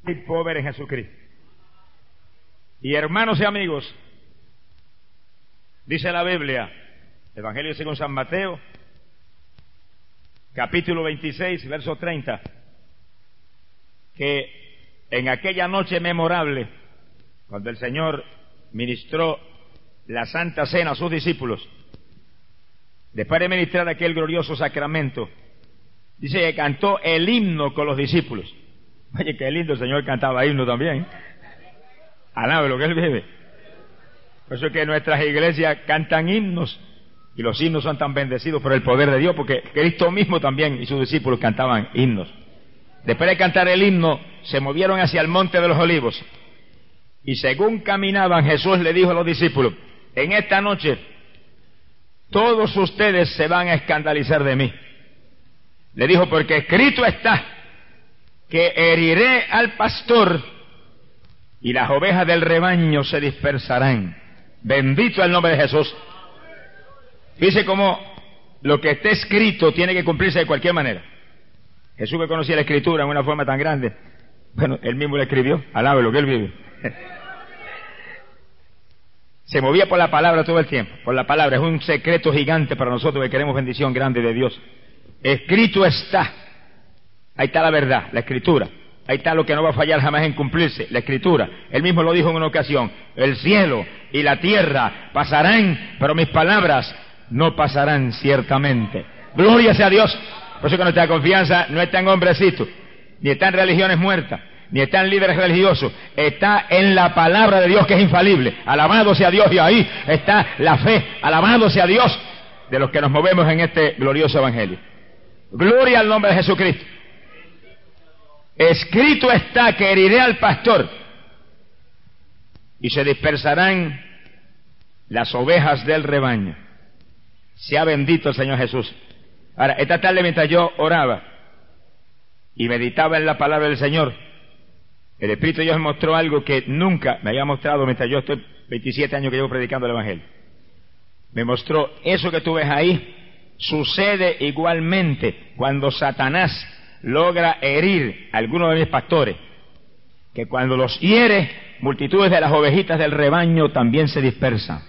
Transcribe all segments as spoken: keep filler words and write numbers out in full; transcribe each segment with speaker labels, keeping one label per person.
Speaker 1: y pobre en Jesucristo. Y hermanos y amigos, dice la Biblia, Evangelio según San Mateo, capítulo veintiséis, verso treinta, que en aquella noche memorable, cuando el Señor ministró la Santa Cena a sus discípulos, después de ministrar aquel glorioso sacramento, dice que cantó el himno con los discípulos. Oye, qué lindo, el Señor cantaba himno también. Alabe lo que Él vive. Por eso es que nuestras iglesias cantan himnos, y los himnos son tan bendecidos por el poder de Dios, porque Cristo mismo también y sus discípulos cantaban himnos. Después de cantar el himno, se movieron hacia el monte de los olivos, y según caminaban, Jesús le dijo a los discípulos: en esta noche todos ustedes se van a escandalizar de mí. Le dijo, porque escrito está que heriré al pastor y las ovejas del rebaño se dispersarán. Bendito el nombre de Jesús. Fíjese cómo lo que está escrito tiene que cumplirse de cualquier manera. Jesús, que conocía la escritura en una forma tan grande, bueno, él mismo la escribió. Alabe lo que él vive. Se movía por la palabra todo el tiempo, por la palabra. Es un secreto gigante para nosotros que queremos bendición grande de Dios. Escrito está. Ahí está la verdad, la escritura. Ahí está lo que no va a fallar jamás en cumplirse, la escritura. Él mismo lo dijo en una ocasión: el cielo y la tierra pasarán, pero mis palabras no pasarán ciertamente. Gloria sea a Dios. Por eso que nuestra confianza no está en hombrecitos, ni está en religiones muertas, ni está en líderes religiosos. Está en la palabra de Dios, que es infalible. Alabado sea Dios. Y ahí está la fe. Alabado sea Dios, de los que nos movemos en este glorioso evangelio. Gloria al nombre de Jesucristo. Escrito está que heriré al pastor y se dispersarán las ovejas del rebaño. Sea bendito el Señor Jesús. Ahora, esta tarde, mientras yo oraba y meditaba en la palabra del Señor, el Espíritu de Dios me mostró algo que nunca me había mostrado mientras yo estoy veintisiete años que llevo predicando el Evangelio. Me mostró: eso que tú ves ahí sucede igualmente cuando Satanás logra herir a alguno de mis pastores, que cuando los hiere, multitudes de las ovejitas del rebaño también se dispersan.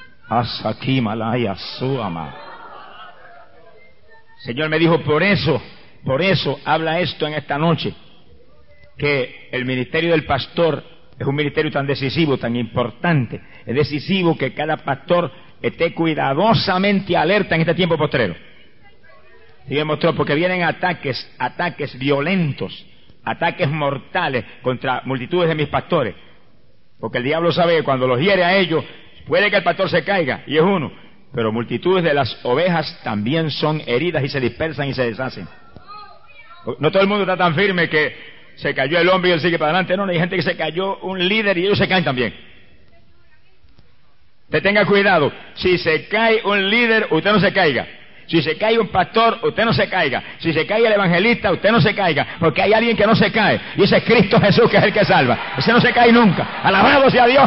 Speaker 1: Señor me dijo: por eso, por eso habla esto en esta noche, que el ministerio del pastor es un ministerio tan decisivo, tan importante. Es decisivo que cada pastor esté cuidadosamente alerta en este tiempo postrero. Y me mostró, porque vienen ataques, ataques violentos, ataques mortales contra multitudes de mis pastores. Porque el diablo sabe que cuando los hiere a ellos, puede que el pastor se caiga, y es uno, pero multitudes de las ovejas también son heridas y se dispersan y se deshacen. No todo el mundo está tan firme que se cayó el hombre y él sigue para adelante. No, no, hay gente que se cayó un líder y ellos se caen también. Usted tenga cuidado. Si se cae un líder, usted no se caiga. Si se cae un pastor, usted no se caiga. Si se cae el evangelista, usted no se caiga. Porque hay alguien que no se cae, y ese es Cristo Jesús, que es el que salva. Ese no se cae nunca. Alabado sea Dios.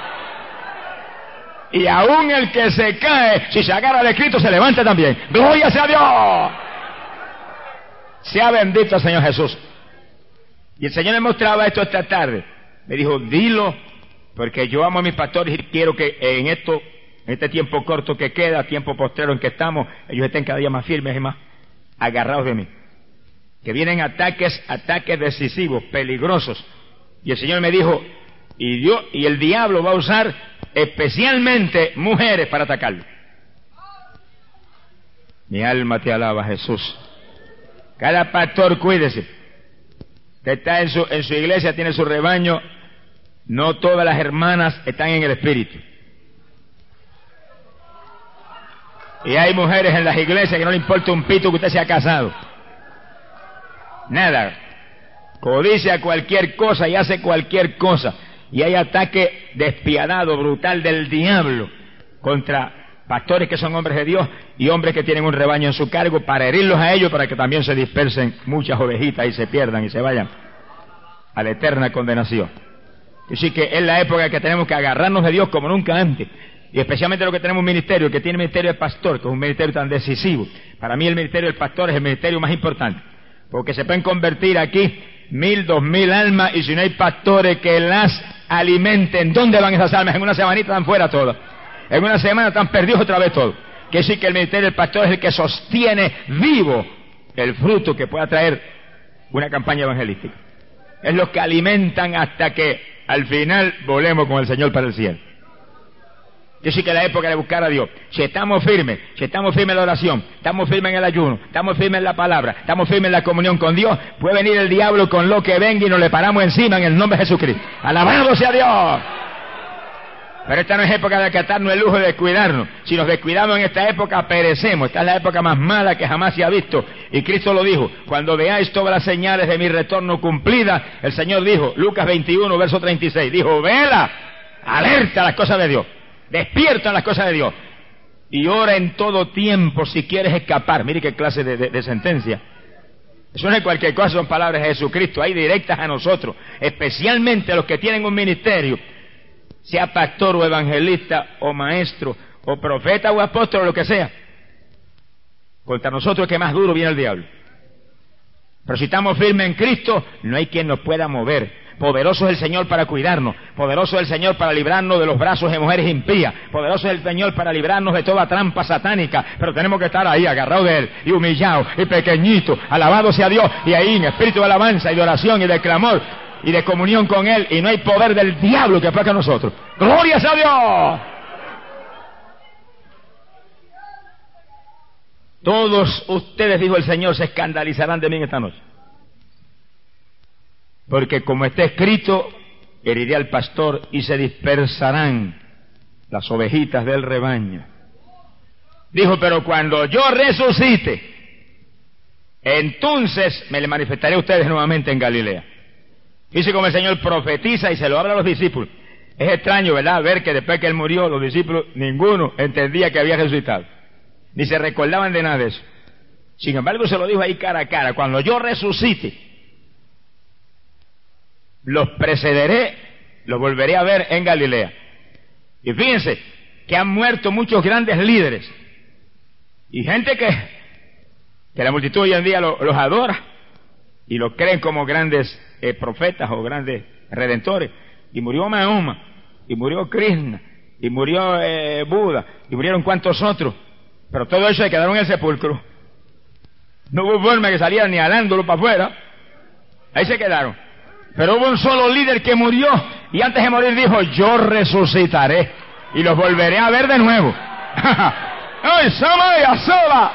Speaker 1: Y aún el que se cae, si se agarra al escrito, se levanta también. Gloria sea a Dios. Sea bendito el Señor Jesús. Y el Señor me mostraba esto esta tarde. Me dijo: dilo, porque yo amo a mis pastores y quiero que en esto, en este tiempo corto que queda, tiempo postrero en que estamos, ellos estén cada día más firmes y más agarrados de mí. Que vienen ataques, ataques decisivos, peligrosos. Y el Señor me dijo: y Dios, y el diablo va a usar especialmente mujeres para atacarlo. Mi alma te alaba, Jesús. Cada pastor, cuídese. Usted está en su, en su iglesia, tiene su rebaño. No todas las hermanas están en el espíritu. Y hay mujeres en las iglesias que no le importa un pito que usted sea casado. Nada. Codicia cualquier cosa y hace cualquier cosa. Y hay ataque despiadado, brutal del diablo contra pastores que son hombres de Dios y hombres que tienen un rebaño en su cargo, para herirlos a ellos, para que también se dispersen muchas ovejitas y se pierdan y se vayan a la eterna condenación. Así que es la época que tenemos que agarrarnos de Dios como nunca antes. Y especialmente lo que tenemos un ministerio, que tiene el ministerio del pastor, que es un ministerio tan decisivo. Para mí el ministerio del pastor es el ministerio más importante, porque se pueden convertir aquí mil, dos mil almas, y si no hay pastores que las alimenten, ¿dónde van esas almas? En una semanita están fuera todas. En una semana están perdidos otra vez todos. Que decir que el ministerio del pastor es el que sostiene vivo el fruto que pueda traer una campaña evangelística. Es los que alimentan hasta que al final volemos con el Señor para el cielo. Yo sí que la época de buscar a Dios, si estamos firmes, si estamos firmes en la oración, estamos firmes en el ayuno, estamos firmes en la palabra, estamos firmes en la comunión con Dios, puede venir el diablo con lo que venga y nos le paramos encima en el nombre de Jesucristo. ¡Alabado sea Dios! Pero esta no es época de acatarnos el lujo de descuidarnos. Si nos descuidamos en esta época, perecemos. Esta es la época más mala que jamás se ha visto. Y Cristo lo dijo: cuando veáis todas las señales de mi retorno cumplidas, el Señor dijo, Lucas veintiuno, verso treinta y seis, dijo, vela, alerta a las cosas de Dios, despierta a las cosas de Dios, y ora en todo tiempo si quieres escapar. Mire qué clase de, de, de sentencia. Eso no es cualquier cosa, son palabras de Jesucristo, ahí directas a nosotros, especialmente a los que tienen un ministerio, sea pastor o evangelista o maestro o profeta o apóstol o lo que sea. Contra nosotros que más duro viene el diablo. Pero si estamos firmes en Cristo, no hay quien nos pueda mover. Poderoso es el Señor para cuidarnos, poderoso es el Señor para librarnos de los brazos de mujeres impías, poderoso es el Señor para librarnos de toda trampa satánica, pero tenemos que estar ahí agarrados de Él, y humillados, y pequeñitos, alabado sea Dios, y ahí en espíritu de alabanza y de oración y de clamor y de comunión con Él, y no hay poder del diablo que aplaque a nosotros. ¡Gloria a Dios! Todos ustedes, dijo el Señor, se escandalizarán de mí en esta noche. Porque como está escrito, heriré al pastor y se dispersarán las ovejitas del rebaño. Dijo, pero cuando yo resucite, entonces me le manifestaré a ustedes nuevamente en Galilea. Dice como el Señor profetiza y se lo habla a los discípulos. Es extraño, ¿verdad?, ver que después que Él murió, los discípulos, ninguno entendía que había resucitado. Ni se recordaban de nada de eso. Sin embargo, se lo dijo ahí cara a cara. Cuando yo resucite, los precederé, los volveré a ver en Galilea. Y fíjense que han muerto muchos grandes líderes. Y gente que, que la multitud hoy en día lo, los adora. Y los creen como grandes eh, profetas o grandes redentores. Y murió Mahoma, y murió Krishna, y murió eh, Buda, y murieron cuantos otros. Pero todo eso se quedaron en el sepulcro. No hubo forma que salieran ni alándolo para afuera. Ahí se quedaron. Pero hubo un solo líder que murió, y antes de morir dijo, yo resucitaré, y los volveré a ver de nuevo. ¡Ay, Samaya, sola!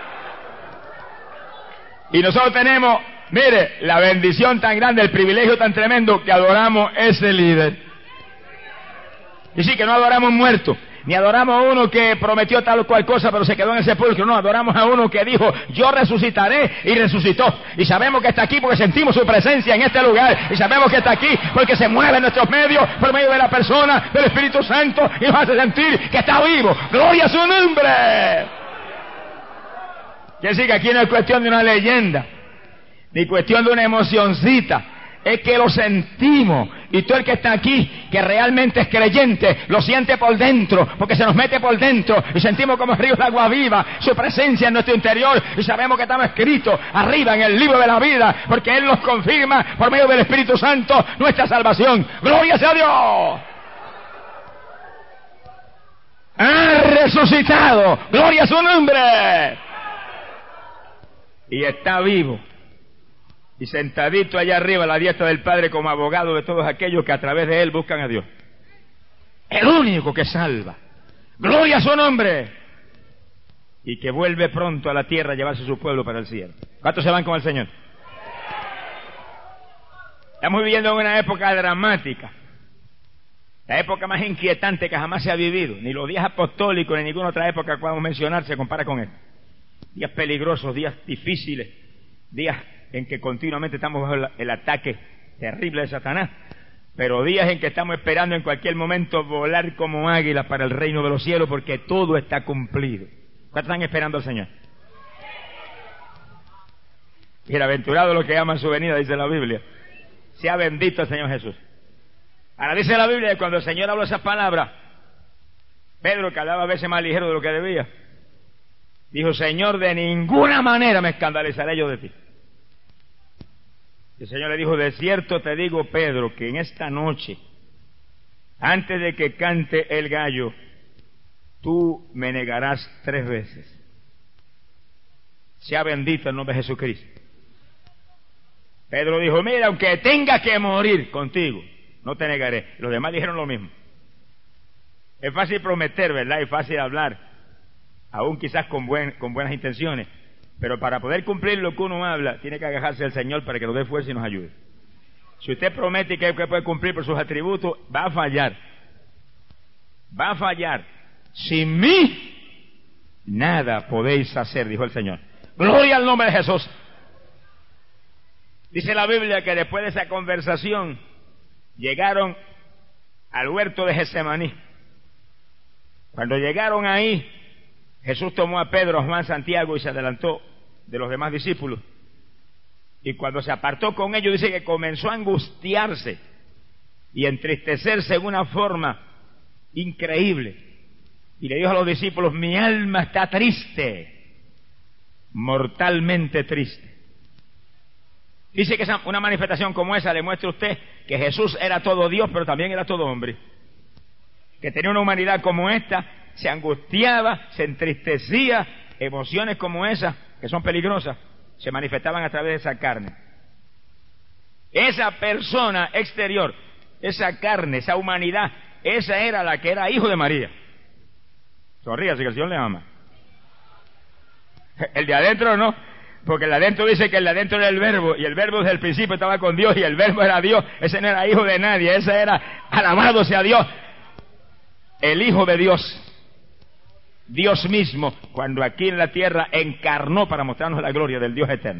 Speaker 1: Y nosotros tenemos, mire, la bendición tan grande, el privilegio tan tremendo, que adoramos ese líder. Y sí, que no adoramos muertos, ni adoramos a uno que prometió tal o cual cosa pero se quedó en el sepulcro. No, adoramos a uno que dijo, yo resucitaré, y resucitó. Y sabemos que está aquí porque sentimos su presencia en este lugar. Y sabemos que está aquí porque se mueve en nuestros medios por medio de la persona del Espíritu Santo y nos hace sentir que está vivo. ¡Gloria a su nombre! Quiere decir que aquí no es cuestión de una leyenda, ni cuestión de una emocioncita. Es que lo sentimos, y todo el que está aquí, que realmente es creyente, lo siente por dentro, porque se nos mete por dentro, y sentimos como ríos de agua viva, su presencia en nuestro interior, y sabemos que estamos escritos arriba en el libro de la vida, porque Él nos confirma por medio del Espíritu Santo nuestra salvación. ¡Gloria sea a Dios! ¡Ha resucitado! ¡Gloria a su nombre! Y está vivo. Y sentadito allá arriba a la diestra del Padre como abogado de todos aquellos que a través de Él buscan a Dios. El único que salva. ¡Gloria a su nombre! Y que vuelve pronto a la tierra a llevarse su pueblo para el cielo. ¿Cuántos se van con el Señor? Estamos viviendo en una época dramática. La época más inquietante que jamás se ha vivido. Ni los días apostólicos ni ninguna otra época que podamos mencionar se compara con esto. Días peligrosos, días difíciles, días en que continuamente estamos bajo el ataque terrible de Satanás, pero días en que estamos esperando en cualquier momento volar como águilas para el reino de los cielos, porque todo está cumplido. ¿Cuántos están esperando al Señor? Bienaventurado los que aman su venida, dice la Biblia. Sea bendito el Señor Jesús. Ahora dice la Biblia que cuando el Señor habló esas palabras, Pedro, que hablaba a veces más ligero de lo que debía, dijo, Señor, de ninguna manera me escandalizaré yo de ti. El Señor le dijo, de cierto te digo, Pedro, que en esta noche, antes de que cante el gallo, tú me negarás tres veces. Sea bendito el nombre de Jesucristo. Pedro dijo, mira, aunque tenga que morir contigo, no te negaré. Los demás dijeron lo mismo. Es fácil prometer, ¿verdad? Es fácil hablar, aún quizás con, buen, con buenas intenciones. Pero para poder cumplir lo que uno habla, tiene que agajarse al Señor para que nos dé fuerza y nos ayude. Si usted promete que puede cumplir por sus atributos, va a fallar. Va a fallar. Sin mí, nada podéis hacer, dijo el Señor. Gloria al nombre de Jesús. Dice la Biblia que después de esa conversación, llegaron al huerto de Getsemaní. Cuando llegaron ahí, Jesús tomó a Pedro, a Juan, Santiago y se adelantó de los demás discípulos. Y cuando se apartó con ellos, dice que comenzó a angustiarse y entristecerse en una forma increíble. Y le dijo a los discípulos, mi alma está triste, mortalmente triste. Dice que esa, una manifestación como esa le muestra a usted que Jesús era todo Dios, pero también era todo hombre. Que tenía una humanidad como esta, se angustiaba, se entristecía, emociones como esas, que son peligrosas, se manifestaban a través de esa carne. Esa persona exterior, esa carne, esa humanidad, esa era la que era hijo de María. Sonríase que el Señor le ama. El de adentro no, porque el de adentro dice que el de adentro era el verbo, y el verbo desde el principio estaba con Dios, y el verbo era Dios. Ese no era hijo de nadie, ese era, alabado sea Dios, el Hijo de Dios. Dios mismo, cuando aquí en la tierra encarnó para mostrarnos la gloria del Dios eterno.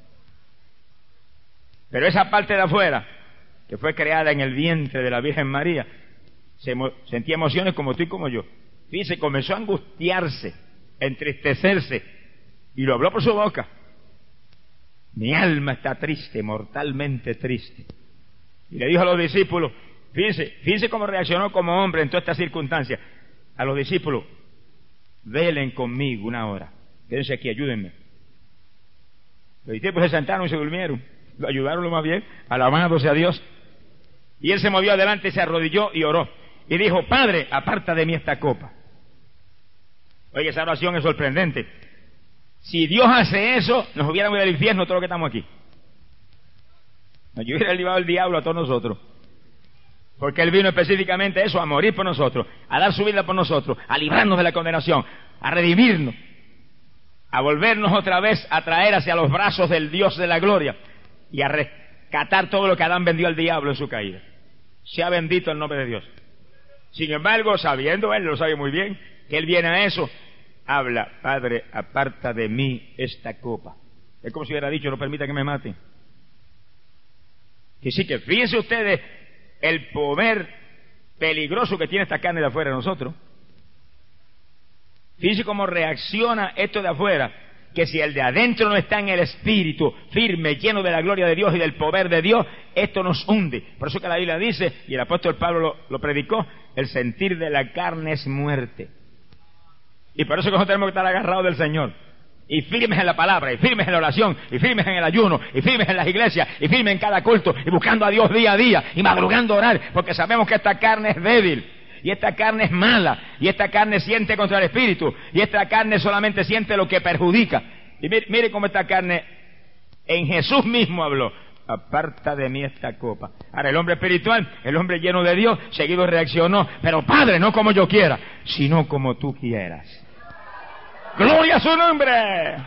Speaker 1: Pero esa parte de afuera, que fue creada en el vientre de la Virgen María, se emo- sentía emociones como tú y como yo. Fíjese, comenzó a angustiarse, a entristecerse, y lo habló por su boca. Mi alma está triste, mortalmente triste. Y le dijo a los discípulos, fíjense, fíjense cómo reaccionó como hombre en todas estas circunstancias. A los discípulos, velen conmigo una hora, quédense aquí, ayúdenme. Los discípulos se sentaron y se durmieron, lo ayudaron lo más bien, alabado sea Dios. Y él se movió adelante, se arrodilló y oró. Y dijo, Padre, aparta de mí esta copa. Oye, esa oración es sorprendente. Si Dios hace eso, nos hubiéramos ido al infierno todos los que estamos aquí. Nos hubiera llevado el diablo a todos nosotros. Porque Él vino específicamente a eso, a morir por nosotros, a dar su vida por nosotros, a librarnos de la condenación, a redimirnos, a volvernos otra vez a traer hacia los brazos del Dios de la gloria y a rescatar todo lo que Adán vendió al diablo en su caída. Sea bendito el nombre de Dios. Sin embargo, sabiendo Él, lo sabe muy bien, que Él viene a eso, habla, Padre, aparta de mí esta copa. Es como si hubiera dicho, no permita que me maten. Que sí, que fíjense ustedes el poder peligroso que tiene esta carne de afuera de nosotros. Fíjense cómo reacciona esto de afuera, que si el de adentro no está en el espíritu, firme, lleno de la gloria de Dios y del poder de Dios, esto nos hunde. Por eso que la Biblia dice, y el apóstol Pablo lo, lo predicó, el sentir de la carne es muerte. Y por eso que nosotros tenemos que estar agarrados del Señor, y firmes en la palabra, y firmes en la oración, y firmes en el ayuno, y firmes en las iglesias, y firmes en cada culto, y buscando a Dios día a día, y madrugando a orar, porque sabemos que esta carne es débil, y esta carne es mala, y esta carne siente contra el espíritu, y esta carne solamente siente lo que perjudica. Y mire, mire cómo esta carne en Jesús mismo habló, aparta de mí esta copa. Ahora el hombre espiritual, el hombre lleno de Dios, seguido reaccionó, pero Padre, no como yo quiera, sino como tú quieras. ¡Gloria a su nombre!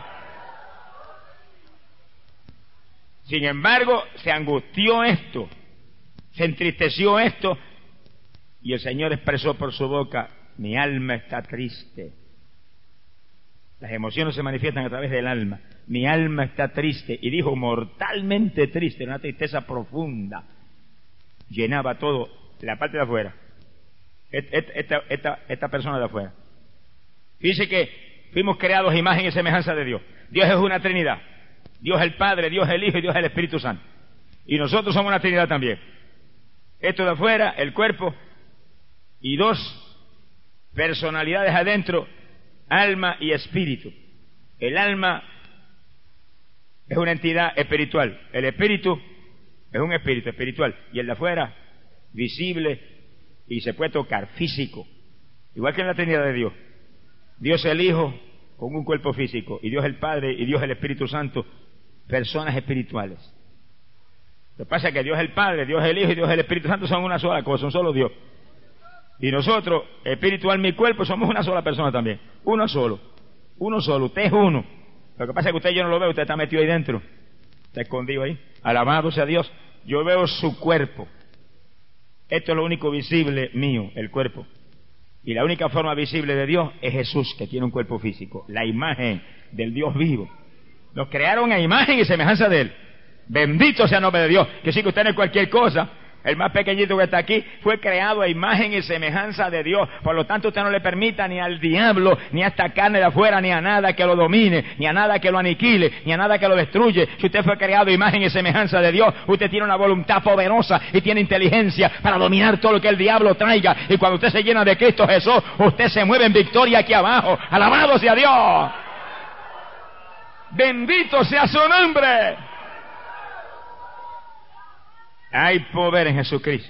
Speaker 1: Sin embargo, se angustió esto, se entristeció esto, y el Señor expresó por su boca, mi alma está triste. Las emociones se manifiestan a través del alma. Mi alma está triste. Y dijo, mortalmente triste, una tristeza profunda. Llenaba todo, la parte de afuera. Esta, esta, esta, esta persona de afuera. Dice que fuimos creados a imagen y semejanza de Dios. Dios es una Trinidad. Dios es el Padre, Dios es el Hijo y Dios es el Espíritu Santo. Y nosotros somos una Trinidad también. Esto de afuera, el cuerpo, y dos personalidades adentro, alma y espíritu. El alma es una entidad espiritual. El espíritu Es un espíritu espiritual. Y el de afuera, visible y se puede tocar, físico. Igual que en la Trinidad de Dios. Dios el Hijo con un cuerpo físico, y Dios el Padre y Dios el Espíritu Santo, personas espirituales. Lo que pasa es que Dios el Padre, Dios el Hijo y Dios el Espíritu Santo son una sola cosa, un solo Dios. Y nosotros, espiritual, mi cuerpo, somos una sola persona también. Uno solo. Uno solo. Usted es uno. Lo que pasa es que usted yo no lo veo, usted está metido ahí dentro. Está escondido ahí. Alabado sea Dios. Yo veo su cuerpo. Esto es lo único visible mío, el cuerpo. Y la única forma visible de Dios es Jesús, que tiene un cuerpo físico. La imagen del Dios vivo. Nos crearon a imagen y semejanza de Él. Bendito sea el nombre de Dios. Que sí que usted no es cualquier cosa. El más pequeñito que está aquí fue creado a imagen y semejanza de Dios. Por lo tanto, usted no le permita ni al diablo, ni a esta carne de afuera, ni a nada que lo domine, ni a nada que lo aniquile, ni a nada que lo destruye. Si usted fue creado a imagen y semejanza de Dios, usted tiene una voluntad poderosa y tiene inteligencia para dominar todo lo que el diablo traiga. Y cuando usted se llena de Cristo Jesús, usted se mueve en victoria aquí abajo. ¡Alabado sea Dios! ¡Bendito sea su nombre! Hay poder en Jesucristo.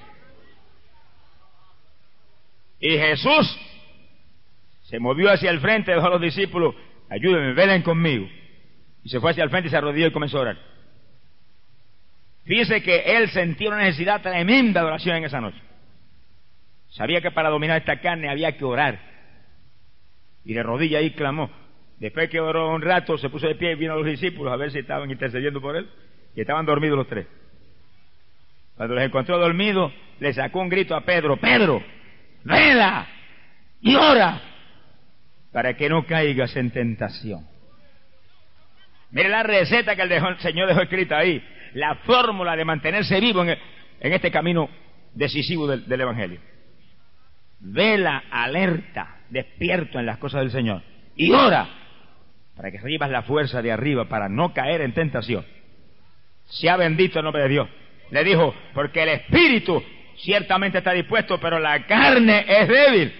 Speaker 1: Y Jesús se movió hacia el frente, dejó a los discípulos: ayúdenme, velen conmigo. Y se fue hacia el frente y se arrodilló y comenzó a orar. Fíjese que él sentía una necesidad tremenda de oración en esa noche. Sabía que para dominar esta carne había que orar. Y de rodillas ahí clamó. Después que oró un rato, se puso de pie y vino a los discípulos a ver si estaban intercediendo por él. Y estaban dormidos los tres. Cuando los encontró dormidos, le sacó un grito a Pedro: Pedro, vela y ora para que no caigas en tentación. Mire la receta que el, dejó, el Señor dejó escrita ahí, la fórmula de mantenerse vivo en, el, en este camino decisivo del, del Evangelio. Vela, alerta, despierto en las cosas del Señor y ora para que recibas la fuerza de arriba para no caer en tentación. Sea bendito el nombre de Dios. Le dijo: porque el espíritu ciertamente está dispuesto, pero la carne es débil.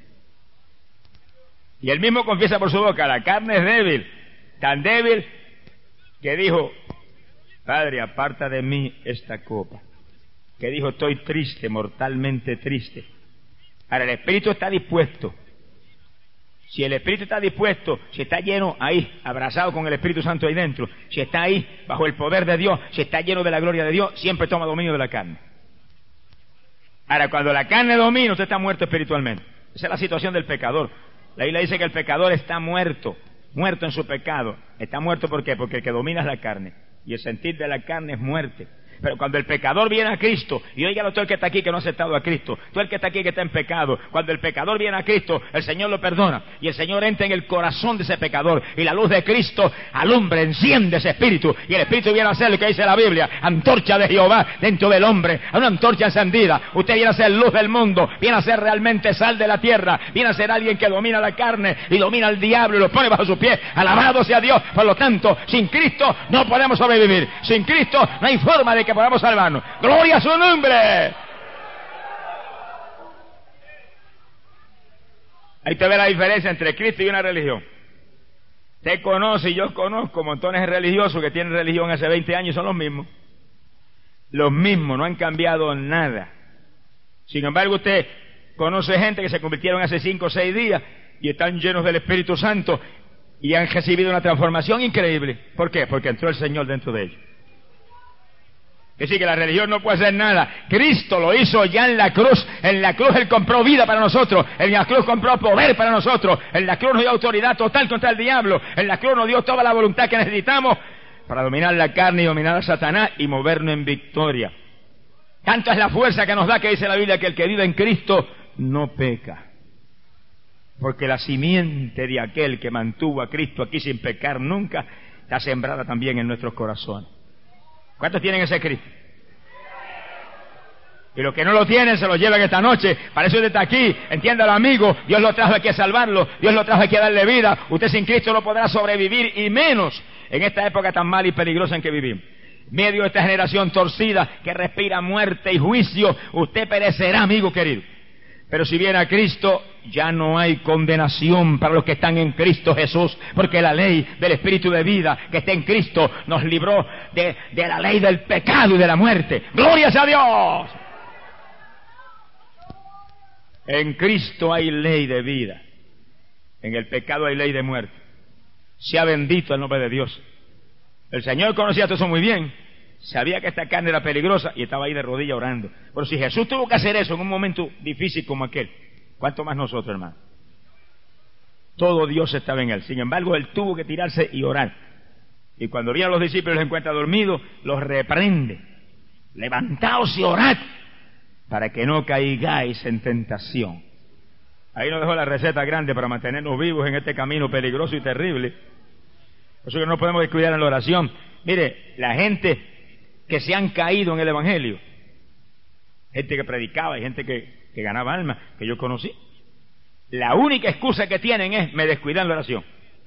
Speaker 1: Y él mismo confiesa por su boca: la carne es débil, tan débil que dijo: Padre, aparta de mí esta copa. Que dijo: estoy triste, mortalmente triste. Ahora, el espíritu está dispuesto. Si el espíritu está dispuesto, si está lleno ahí, abrazado con el Espíritu Santo ahí dentro, si está ahí bajo el poder de Dios, si está lleno de la gloria de Dios, siempre toma dominio de la carne. Ahora, cuando la carne domina, usted está muerto espiritualmente. Esa es la situación del pecador. La Biblia dice que el pecador está muerto, muerto en su pecado. Está muerto, ¿por qué? Porque el que domina es la carne. Y el sentir de la carne es muerte. Pero cuando el pecador viene a Cristo, y óigalo todo el que está aquí que no ha aceptado a Cristo, todo el que está aquí que está en pecado, cuando el pecador viene a Cristo, el Señor lo perdona, y el Señor entra en el corazón de ese pecador, y la luz de Cristo alumbra, enciende ese espíritu, y el espíritu viene a ser lo que dice la Biblia: antorcha de Jehová dentro del hombre, una antorcha encendida. Usted viene a ser luz del mundo, viene a ser realmente sal de la tierra, viene a ser alguien que domina la carne, y domina al diablo, y lo pone bajo sus pies. Alabado sea Dios. Por lo tanto, sin Cristo no podemos sobrevivir, sin Cristo no hay forma de que podamos salvarnos. ¡Gloria a su nombre! Ahí te ve la diferencia entre Cristo y una religión. Usted conoce y yo conozco montones de religiosos que tienen religión hace veinte años y son los mismos. Los mismos, no han cambiado nada. Sin embargo, usted conoce gente que se convirtieron hace cinco o seis días y están llenos del Espíritu Santo y han recibido una transformación increíble. ¿Por qué? Porque entró el Señor dentro de ellos. Es decir, que la religión no puede hacer nada. Cristo lo hizo ya en la cruz. En la cruz Él compró vida para nosotros. En la cruz compró poder para nosotros. En la cruz nos dio autoridad total contra el diablo. En la cruz nos dio toda la voluntad que necesitamos para dominar la carne y dominar a Satanás y movernos en victoria. Tanta es la fuerza que nos da, que dice la Biblia, que el que vive en Cristo no peca. Porque la simiente de aquel que mantuvo a Cristo aquí sin pecar nunca está sembrada también en nuestros corazones. ¿Cuántos tienen ese Cristo? Y los que no lo tienen se lo llevan esta noche. Para eso usted está aquí. Entiéndalo, amigo. Dios lo trajo aquí a salvarlo. Dios lo trajo aquí a darle vida. Usted sin Cristo no podrá sobrevivir, y menos en esta época tan mala y peligrosa en que vivimos. Medio de esta generación torcida que respira muerte y juicio, usted perecerá, amigo querido. Pero si viene a Cristo, ya no hay condenación para los que están en Cristo Jesús, porque la ley del Espíritu de vida que está en Cristo nos libró de, de la ley del pecado y de la muerte. ¡Gloria a Dios! En Cristo hay ley de vida, en el pecado hay ley de muerte. Sea bendito el nombre de Dios. El Señor conocía todo eso muy bien, sabía que esta carne era peligrosa y estaba ahí de rodillas orando. Pero si Jesús tuvo que hacer eso en un momento difícil como aquel, ¿cuánto más nosotros, hermano? Todo Dios estaba en él. Sin embargo, él tuvo que tirarse y orar. Y cuando vienen los discípulos y los encuentra dormidos, los reprende. Levantaos y orad para que no caigáis en tentación. Ahí nos dejó la receta grande para mantenernos vivos en este camino peligroso y terrible. Por eso que no podemos descuidar en la oración. Mire, la gente que se han caído en el Evangelio, gente que predicaba y gente que, que ganaba almas, que yo conocí, la única excusa que tienen es: me descuidé en la oración.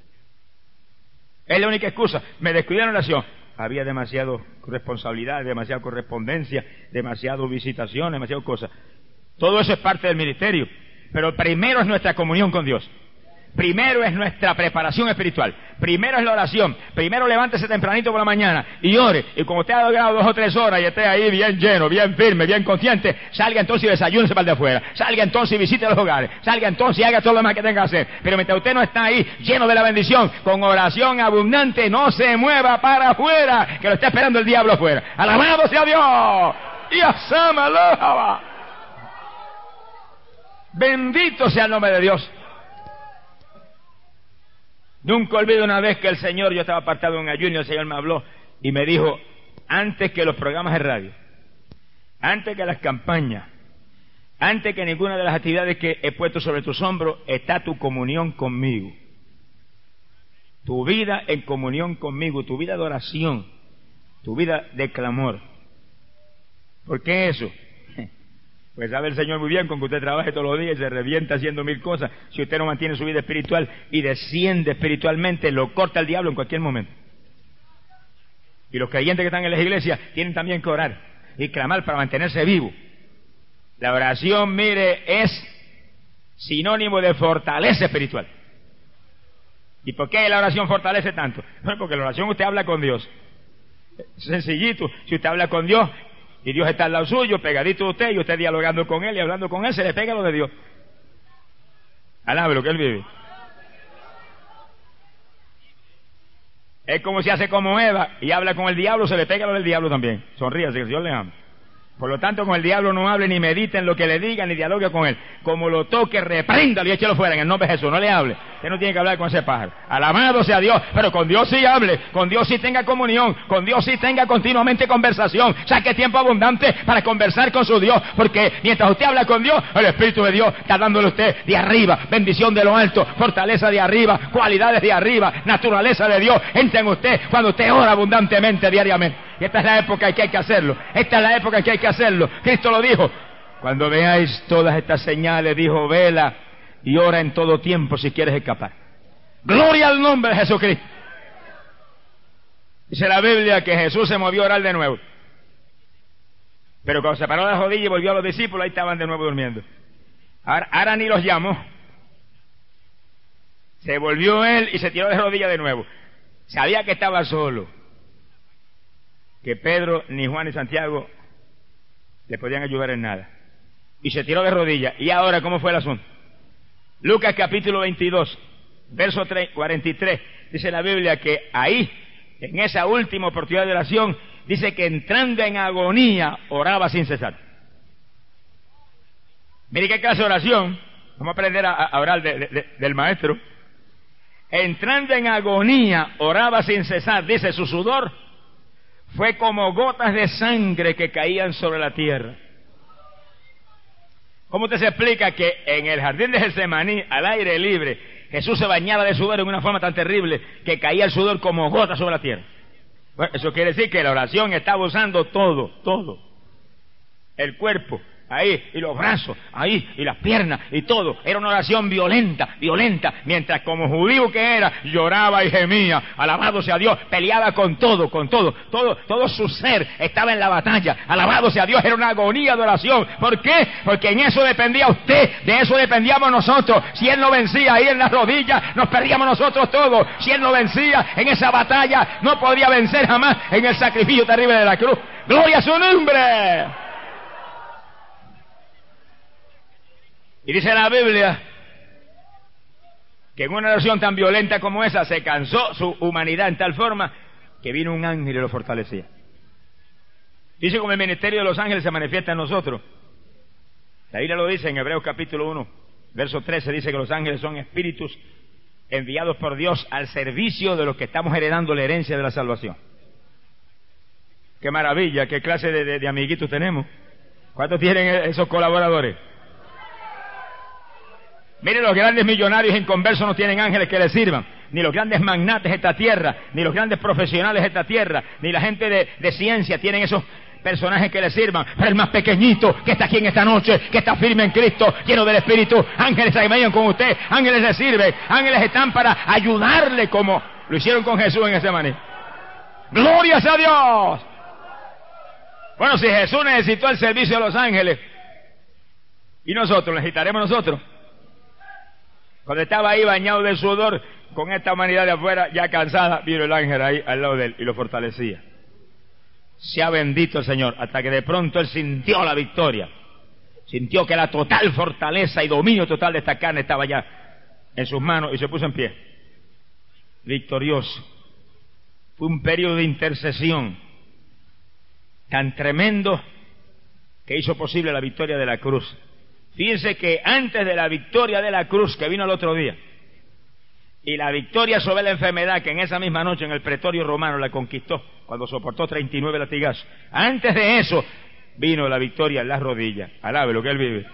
Speaker 1: Es la única excusa, me descuidé en la oración. Había demasiada responsabilidad, demasiada correspondencia, demasiadas visitaciones, demasiadas cosas. Todo eso es parte del ministerio, pero primero es nuestra comunión con Dios. Primero es nuestra preparación espiritual. Primero es la oración. Primero levántese tempranito por la mañana y ore. Y como usted ha logrado dos o tres horas y esté ahí bien lleno, bien firme, bien consciente, salga entonces y desayúnese para el de afuera. Salga entonces y visite los hogares. Salga entonces y haga todo lo demás que tenga que hacer. Pero mientras usted no está ahí lleno de la bendición, con oración abundante, no se mueva para afuera, que lo está esperando el diablo afuera. ¡Alabado sea Dios! ¡Y asámalo! Bendito sea el nombre de Dios. Nunca olvido una vez que el Señor, yo estaba apartado en ayuno, el Señor me habló y me dijo: antes que los programas de radio, antes que las campañas, antes que ninguna de las actividades que he puesto sobre tus hombros, está tu comunión conmigo. Tu vida en comunión conmigo, tu vida de oración, tu vida de clamor. ¿Por qué eso? Pues sabe el Señor muy bien, con que usted trabaje todos los días y se revienta haciendo mil cosas, si usted no mantiene su vida espiritual y desciende espiritualmente, lo corta el diablo en cualquier momento. Y los creyentes que están en las iglesias tienen también que orar y clamar para mantenerse vivo. La oración, mire, es sinónimo de fortaleza espiritual. ¿Y por qué la oración fortalece tanto? Bueno, porque la oración usted habla con Dios. Sencillito, si usted habla con Dios y Dios está al lado suyo, pegadito de usted, y usted dialogando con Él y hablando con Él, se le pega lo de Dios. Alabe lo que Él vive. Es como si hace como Eva y habla con el diablo, se le pega lo del diablo también. Sonríase, que el Señor le ama. Por lo tanto, con el diablo no hable, ni medite en lo que le diga, ni dialogue con él. Como lo toque, repréndalo y échelo fuera en el nombre de Jesús. No le hable. Usted no tiene que hablar con ese pájaro. Alabado sea Dios. Pero con Dios sí hable. Con Dios sí tenga comunión. Con Dios sí tenga continuamente conversación. Saque tiempo abundante para conversar con su Dios. Porque mientras usted habla con Dios, el Espíritu de Dios está dándole a usted de arriba, bendición de lo alto, fortaleza de arriba, cualidades de arriba, naturaleza de Dios. Entra en usted cuando usted ora abundantemente diariamente. Y esta es la época en que hay que hacerlo. Esta es la época en que hay que hacerlo. Cristo lo dijo. Cuando veáis todas estas señales, dijo, vela y ora en todo tiempo si quieres escapar. Gloria al nombre de Jesucristo. Dice la Biblia que Jesús se movió a orar de nuevo. Pero cuando se paró las rodillas y volvió a los discípulos, ahí estaban de nuevo durmiendo. Ahora, ahora ni los llamó. Se volvió él y se tiró de rodillas de nuevo. Sabía que estaba solo, que Pedro, ni Juan, ni Santiago le podían ayudar en nada. Y se tiró de rodillas. ¿Y ahora cómo fue el asunto? Lucas capítulo veintidós, verso cuarenta y tres, dice la Biblia que ahí, en esa última oportunidad de oración, dice que entrando en agonía, oraba sin cesar. Mire qué clase de oración. Vamos a aprender a, a orar de, de, de, del maestro. Entrando en agonía, oraba sin cesar. Dice, su sudor fue como gotas de sangre que caían sobre la tierra. ¿Cómo usted se explica que en el jardín de Getsemaní, al aire libre, Jesús se bañaba de sudor en una forma tan terrible que caía el sudor como gotas sobre la tierra? Bueno, eso quiere decir que la oración estaba usando todo, todo. El cuerpo, ahí, y los brazos, ahí, y las piernas, y todo. Era una oración violenta, violenta, mientras como judío que era, lloraba y gemía, alabado sea Dios, peleaba con todo, con todo, todo, todo su ser estaba en la batalla, alabado sea Dios, era una agonía de oración. ¿Por qué? Porque en eso dependía usted, de eso dependíamos nosotros. Si Él no vencía ahí en las rodillas, nos perdíamos nosotros todos. Si Él no vencía en esa batalla, no podría vencer jamás en el sacrificio terrible de la cruz. ¡Gloria a su nombre! Y dice la Biblia que en una oración tan violenta como esa se cansó su humanidad en tal forma que vino un ángel y lo fortalecía. Dice como el ministerio de los ángeles se manifiesta en nosotros. La Biblia lo dice en Hebreos capítulo uno, verso trece, dice que los ángeles son espíritus enviados por Dios al servicio de los que estamos heredando la herencia de la salvación. ¡Qué maravilla! ¿Qué clase de, de, de amiguitos tenemos? ¿Cuántos tienen esos colaboradores? Miren, los grandes millonarios inconversos no tienen ángeles que les sirvan, ni los grandes magnates de esta tierra, ni los grandes profesionales de esta tierra, ni la gente de, de ciencia tienen esos personajes que les sirvan. Pero el más pequeñito que está aquí en esta noche, que está firme en Cristo, lleno del Espíritu, ángeles ahí vayan con usted, ángeles le sirven, ángeles están para ayudarle como lo hicieron con Jesús en ese manera. ¡Gloria a Dios! Bueno, si Jesús necesitó el servicio de los ángeles, ¿y nosotros necesitaremos nosotros? Cuando estaba ahí bañado de sudor, con esta humanidad de afuera ya cansada, vino el ángel ahí al lado de él y lo fortalecía. Sea bendito el Señor, hasta que de pronto él sintió la victoria, sintió que la total fortaleza y dominio total de esta carne estaba ya en sus manos y se puso en pie, victorioso. Fue un periodo de intercesión tan tremendo que hizo posible la victoria de la cruz. Fíjense que antes de la victoria de la cruz que vino el otro día, y la victoria sobre la enfermedad que en esa misma noche en el pretorio romano la conquistó cuando soportó treinta y nueve latigazos, antes de eso vino la victoria en las rodillas. Alabe lo que Él vive.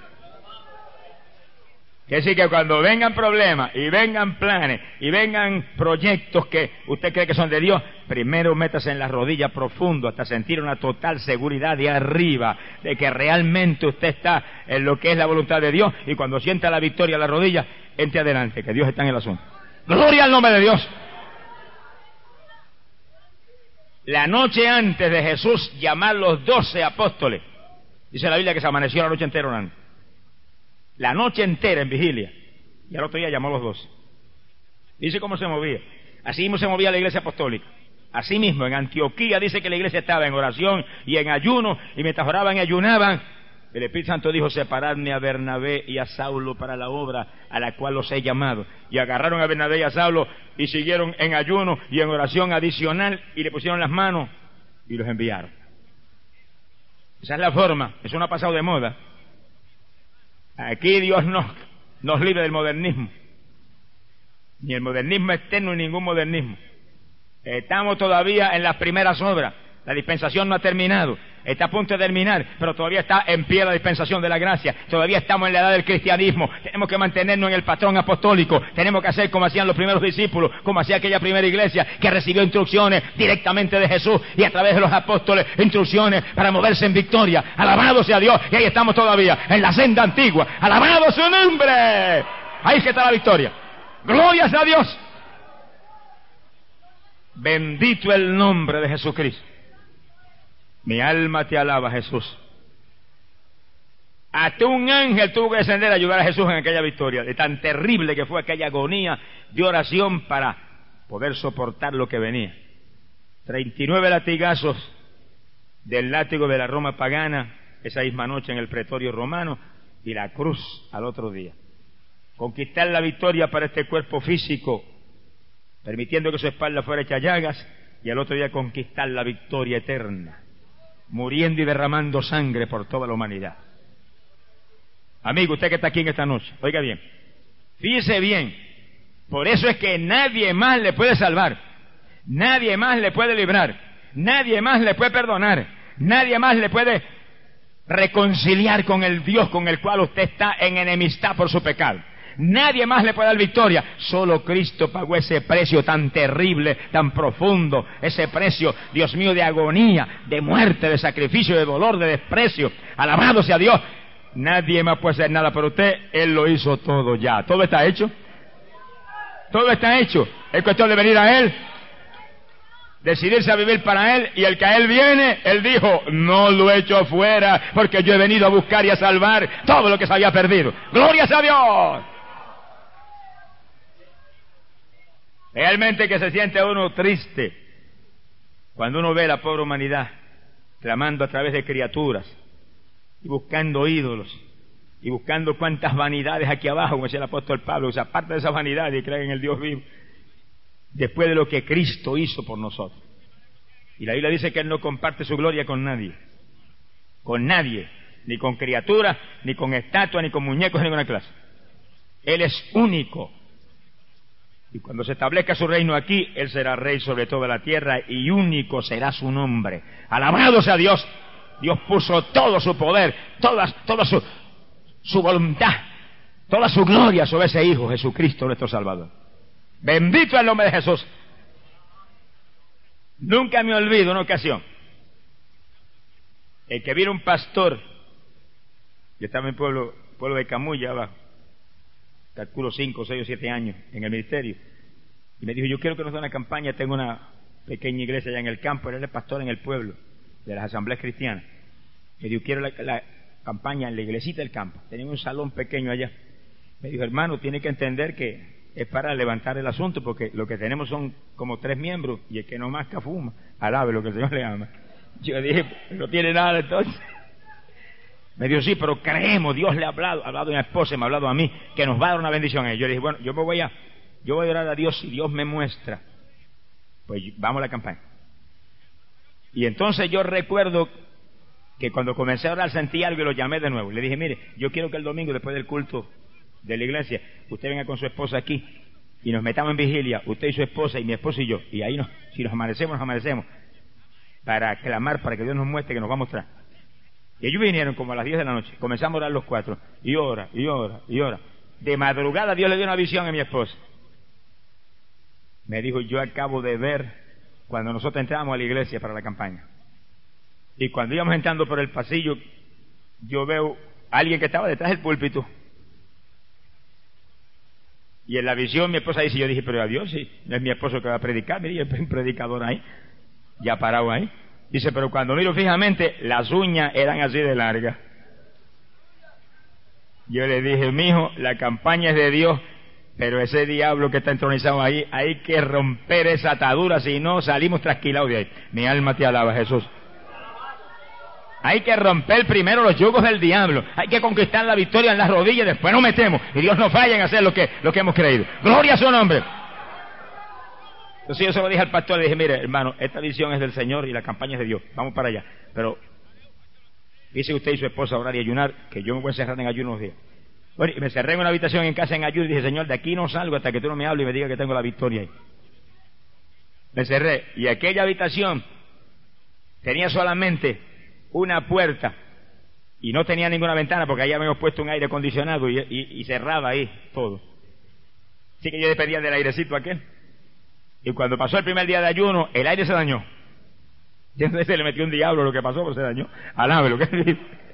Speaker 1: Que decir que cuando vengan problemas y vengan planes y vengan proyectos que usted cree que son de Dios, primero métase en las rodillas profundo hasta sentir una total seguridad de arriba de que realmente usted está en lo que es la voluntad de Dios, y cuando sienta la victoria en las rodillas, entre adelante, que Dios está en el asunto. ¡Gloria al nombre de Dios! La noche antes de Jesús llamar los doce apóstoles, dice la Biblia que se amaneció la noche entera orando. La noche entera en vigilia. Y al otro día llamó a los dos. Dice cómo se movía. Así mismo se movía la iglesia apostólica. Así mismo en Antioquía dice que la iglesia estaba en oración y en ayuno, y mientras oraban y ayunaban, el Espíritu Santo dijo: separadme a Bernabé y a Saulo para la obra a la cual los he llamado. Y agarraron a Bernabé y a Saulo y siguieron en ayuno y en oración adicional, y le pusieron las manos y los enviaron. Esa es la forma. Eso no ha pasado de moda. Aquí Dios nos, nos libre del modernismo, ni el modernismo externo ni ningún modernismo. Estamos todavía en las primeras obras. La dispensación no ha terminado, está a punto de terminar, pero todavía está en pie la dispensación de la gracia. Todavía estamos en la edad del cristianismo. Tenemos que mantenernos en el patrón apostólico. Tenemos que hacer como hacían los primeros discípulos, como hacía aquella primera iglesia que recibió instrucciones directamente de Jesús y a través de los apóstoles, instrucciones para moverse en victoria. Alabado sea Dios. Y ahí estamos todavía en la senda antigua. Alabado su nombre. Ahí es que está la victoria. Glorias a Dios. Bendito el nombre de Jesucristo. Mi alma te alaba, Jesús. Hasta un ángel tuvo que descender a ayudar a Jesús en aquella victoria, de tan terrible que fue aquella agonía de oración para poder soportar lo que venía. Treinta y nueve latigazos del látigo de la Roma pagana esa misma noche en el pretorio romano, y la cruz al otro día. Conquistar la victoria para este cuerpo físico, permitiendo que su espalda fuera hecha llagas, y al otro día conquistar la victoria eterna, muriendo y derramando sangre por toda la humanidad. Amigo, usted que está aquí en esta noche, oiga bien, fíjese bien, por eso es que nadie más le puede salvar, nadie más le puede librar, nadie más le puede perdonar, nadie más le puede reconciliar con el Dios con el cual usted está en enemistad por su pecado. Nadie más le puede dar victoria. Solo Cristo pagó ese precio tan terrible, tan profundo, ese precio, Dios mío, de agonía, de muerte, de sacrificio, de dolor, de desprecio. Alabado sea Dios. Nadie más puede hacer nada por usted. Él lo hizo todo ya. Todo está hecho. Todo está hecho. Es cuestión de venir a Él, decidirse a vivir para Él, y el que a Él viene, Él dijo, no lo echo fuera, porque yo he venido a buscar y a salvar todo lo que se había perdido. ¡Gloria a Dios! Realmente que se siente uno triste cuando uno ve a la pobre humanidad clamando a través de criaturas y buscando ídolos y buscando cuantas vanidades aquí abajo, como decía el apóstol Pablo. O sea, aparte de esa vanidad y creen en el Dios vivo, después de lo que Cristo hizo por nosotros. Y la Biblia dice que Él no comparte su gloria con nadie, con nadie, ni con criaturas, ni con estatuas, ni con muñecos de ninguna clase. Él es único. Y cuando se establezca su reino aquí, Él será rey sobre toda la tierra, y único será su nombre. Alabado sea Dios. Dios puso todo su poder, toda, toda su, su voluntad, toda su gloria sobre ese Hijo, Jesucristo nuestro Salvador. Bendito es el nombre de Jesús. Nunca me olvido una ocasión en que vino un pastor. Yo estaba en el pueblo, pueblo de Camuya abajo, calculo cinco, seis o siete años en el ministerio, y me dijo, yo quiero que nos dé una campaña. Tengo una pequeña iglesia allá en el campo. Él es pastor en el pueblo de las asambleas cristianas. Me dijo, quiero la, la campaña en la iglesita del campo. Tenemos un salón pequeño allá. Me dijo, hermano, tiene que entender que es para levantar el asunto, porque lo que tenemos son como tres miembros, y el que no masca fuma. Alabe lo que el Señor le ama. Yo dije, no tiene nada entonces. Me dijo, sí, pero creemos, Dios le ha hablado, ha hablado a mi esposa, me ha hablado a mí, que nos va a dar una bendición a él. Yo le dije, bueno, yo me voy a, yo voy a orar a Dios, y Dios me muestra, pues vamos a la campaña. Y entonces yo recuerdo que cuando comencé a orar sentí algo y lo llamé de nuevo. Le dije, mire, yo quiero que el domingo, después del culto de la iglesia, usted venga con su esposa aquí y nos metamos en vigilia, usted y su esposa y mi esposa y yo, y ahí nos, si nos amanecemos, nos amanecemos, para clamar, para que Dios nos muestre, que nos va a mostrar. Y ellos vinieron como a las diez de la noche, comenzamos a orar los cuatro, y ora, y ora, y ora. De madrugada Dios le dio una visión a mi esposa. Me dijo, yo acabo de ver cuando nosotros entrábamos a la iglesia para la campaña, y cuando íbamos entrando por el pasillo, yo veo a alguien que estaba detrás del púlpito. Y en la visión mi esposa dice, yo dije, pero adiós, si no es mi esposo que va a predicar, mire, hay un predicador ahí, ya parado ahí. Dice, pero cuando miro fijamente, las uñas eran así de largas. Yo le dije, mijo, la campaña es de Dios, pero ese diablo que está entronizado ahí, hay que romper esa atadura, si no salimos trasquilados de ahí. Mi alma te alaba, Jesús. Hay que romper primero los yugos del diablo, hay que conquistar la victoria en las rodillas, después nos metemos, y Dios nos falla en hacer lo que, lo que hemos creído. ¡Gloria a su nombre! Entonces yo se lo dije al pastor, le dije, mire, hermano, esta visión es del Señor y la campaña es de Dios, vamos para allá. Pero dice usted y su esposa orar y ayunar, que yo me voy a cerrar en ayuno unos días. Bueno, y me cerré en una habitación en casa en ayuno y dije, Señor, de aquí no salgo hasta que tú no me hables y me digas que tengo la victoria ahí. Me cerré, y aquella habitación tenía solamente una puerta y no tenía ninguna ventana, porque ahí habíamos puesto un aire acondicionado y, y, y cerraba ahí todo. Así que yo dependía del airecito aquel. Y cuando pasó el primer día de ayuno, el aire se dañó. Y entonces se le metió un diablo, lo que pasó, pues se dañó. Alabe lo que dice.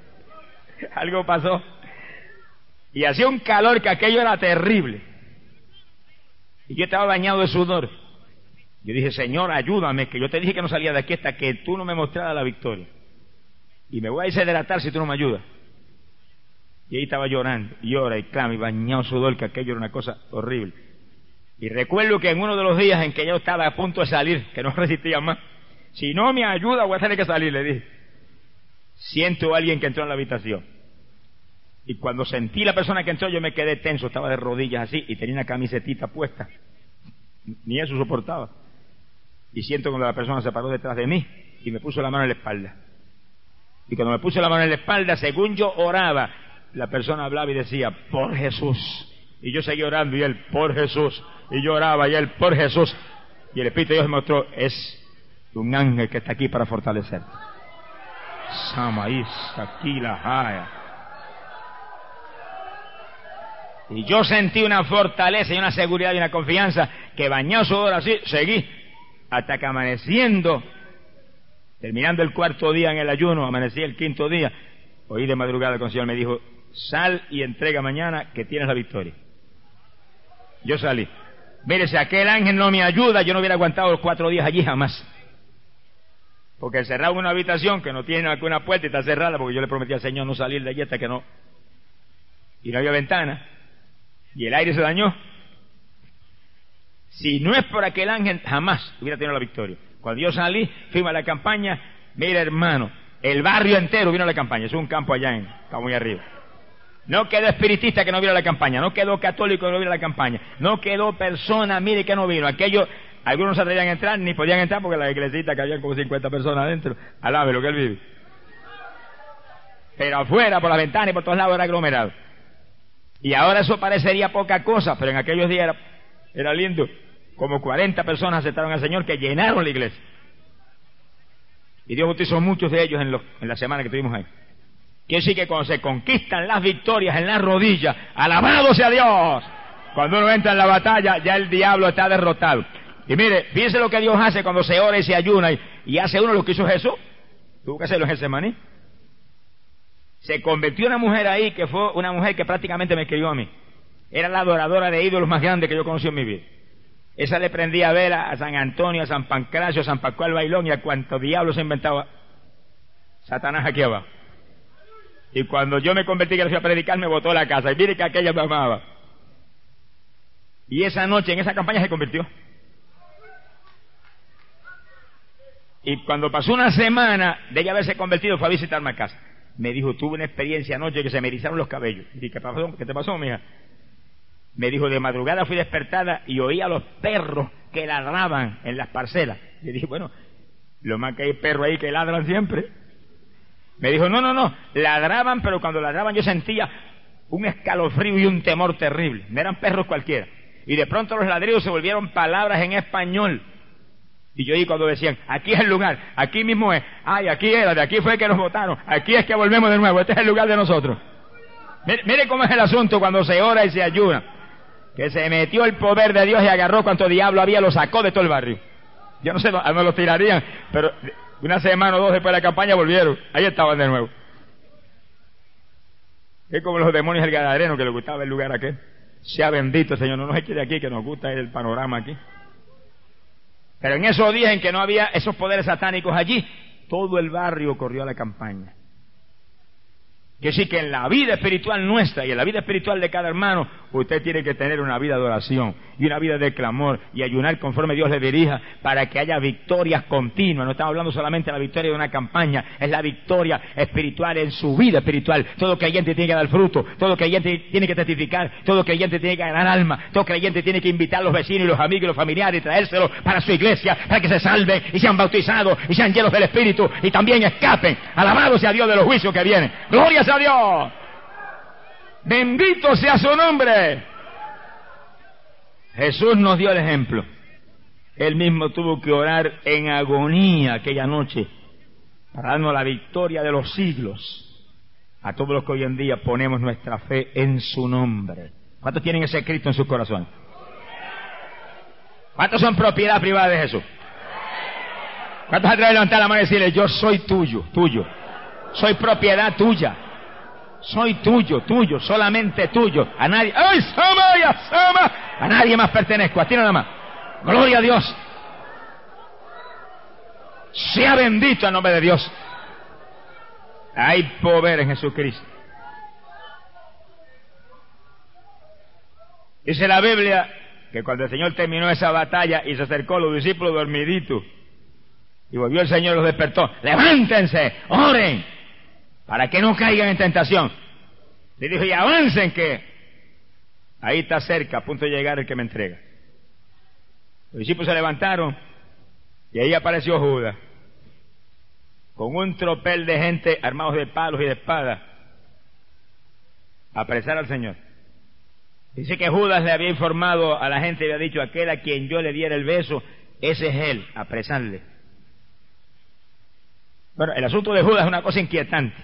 Speaker 1: Algo pasó. Y hacía un calor que aquello era terrible. Y yo estaba bañado de sudor. Yo dije, Señor, ayúdame, que yo te dije que no salía de aquí hasta que tú no me mostraras la victoria. Y me voy a deshidratar si tú no me ayudas. Y ahí estaba llorando, y llora y clama, y bañado en sudor, que aquello era una cosa horrible. Y recuerdo que en uno de los días en que yo estaba a punto de salir, que no resistía más, si no me ayuda voy a tener que salir, le dije. Siento a alguien que entró en la habitación. Y cuando sentí la persona que entró, yo me quedé tenso, estaba de rodillas así, y tenía una camisetita puesta. Ni eso soportaba. Y siento cuando la persona se paró detrás de mí, y me puso la mano en la espalda. Y cuando me puse la mano en la espalda, según yo oraba, la persona hablaba y decía, por Jesús. Y yo seguía orando, y él, por Jesús. Y yo oraba, y él, por Jesús. Y el Espíritu de Dios me mostró, es un ángel que está aquí para fortalecerte. Samaís, aquí la jaya. Y yo sentí una fortaleza y una seguridad y una confianza que bañó su hora así, seguí, hasta que amaneciendo, terminando el cuarto día en el ayuno, amanecí el quinto día, oí de madrugada que el Señor me dijo, sal y entrega mañana que tienes la victoria. Yo salí. Mire, si aquel ángel no me ayuda, yo no hubiera aguantado los cuatro días allí jamás. Porque encerrado en una habitación que no tiene alguna puerta y está cerrada, porque yo le prometí al Señor no salir de allí hasta que no... Y no había ventana. Y el aire se dañó. Si no es por aquel ángel, jamás hubiera tenido la victoria. Cuando yo salí, fuimos a la campaña, mira hermano, el barrio entero vino a la campaña. Es un campo allá en, está muy arriba. No quedó espiritista que no vino a la campaña, no quedó católico que no vino a la campaña, no quedó persona, mire que no vino. Aquello, algunos no se atrevían a entrar, ni podían entrar porque la iglesita que había como cincuenta personas adentro. Alabe lo que él vive. Pero afuera, por la ventana y por todos lados era aglomerado. Y ahora eso parecería poca cosa, pero en aquellos días era, era lindo. Como cuarenta personas aceptaron al Señor que llenaron la iglesia. Y Dios utilizó muchos de ellos en, los, en la semana que estuvimos ahí. Quiere decir que cuando se conquistan las victorias en las rodillas, ¡alabado sea Dios! Cuando uno entra en la batalla, ya el diablo está derrotado. Y mire, fíjense lo que Dios hace cuando se ora y se ayuna y, y hace uno lo que hizo Jesús. Tuvo que hacerlo en Getsemaní. Se convirtió una mujer ahí que fue una mujer que prácticamente me escribió a mí. Era la adoradora de ídolos más grande que yo conocí en mi vida. Esa le prendía vela a San Antonio, a San Pancracio, a San Pascual Bailón y a cuanto diablo se inventaba Satanás aquí abajo. Y cuando yo me convertí que le fui a predicar, me botó la casa. Y mire que aquella me amaba. Y esa noche en esa campaña se convirtió. Y cuando pasó una semana de ella haberse convertido, fue a visitarme a casa. Me dijo, tuve una experiencia anoche que se me erizaron los cabellos. Y dije, ¿qué pasó? ¿Qué te pasó, mija? Me dijo, de madrugada fui despertada y oí a los perros que ladraban en las parcelas. Y dije, bueno, lo más que hay perros ahí que ladran siempre. Me dijo, no, no, no, ladraban, pero cuando ladraban yo sentía un escalofrío y un temor terrible. No eran perros cualquiera. Y de pronto los ladridos se volvieron palabras en español. Y yo oí cuando decían, aquí es el lugar, aquí mismo es, ay, aquí era, de aquí fue que nos votaron, aquí es que volvemos de nuevo, este es el lugar de nosotros. Mire, mire cómo es el asunto cuando se ora y se ayuna. Que se metió el poder de Dios y agarró cuanto diablo había, lo sacó de todo el barrio. Yo no sé, no, no los tirarían, pero una semana o dos después de la campaña volvieron, ahí estaban de nuevo. Es como los demonios del Gadareno que les gustaba el lugar aquel. Sea bendito, Señor, no nos eche de aquí, que nos gusta el panorama aquí. Pero en esos días en que no había esos poderes satánicos allí, todo el barrio corrió a la campaña. Que sí que en la vida espiritual nuestra y en la vida espiritual de cada hermano, usted tiene que tener una vida de oración y una vida de clamor y ayunar conforme Dios le dirija para que haya victorias continuas. No estamos hablando solamente de la victoria de una campaña, es la victoria espiritual en su vida espiritual. Todo creyente tiene que dar fruto, todo creyente tiene que testificar, todo creyente tiene que ganar alma, todo creyente tiene que invitar a los vecinos y los amigos y los familiares y traérselos para su iglesia, para que se salven y sean bautizados y sean llenos del Espíritu y también escapen. Alabado sea Dios de los juicios que vienen. ¡Gloria a Dios! Bendito sea su nombre. Jesús nos dio el ejemplo. Él mismo tuvo que orar en agonía aquella noche para darnos la victoria de los siglos a todos los que hoy en día ponemos nuestra fe en su nombre. ¿Cuántos tienen ese Cristo en sus corazones? ¿Cuántos son propiedad privada de Jesús? ¿Cuántos se atreven a levantar la mano y decirle, yo soy tuyo, tuyo, soy propiedad tuya? Soy tuyo, tuyo, solamente tuyo. A nadie, ¡ay, Sama, ya, Sama! A nadie más pertenezco, a ti nada más. Gloria a Dios. Sea bendito el nombre de Dios. Hay poder en Jesucristo. Dice la Biblia que cuando el Señor terminó esa batalla y se acercó a los discípulos dormiditos y volvió el Señor y los despertó, levántense, oren para que no caigan en tentación. Le dijo, y avancen que ahí está cerca, a punto de llegar el que me entrega. Los discípulos se levantaron y ahí apareció Judas con un tropel de gente armados de palos y de espadas a apresar al Señor. Dice que Judas le había informado a la gente y había dicho, aquel a quien yo le diera el beso, ese es él, apresarle. Bueno, el asunto de Judas es una cosa inquietante.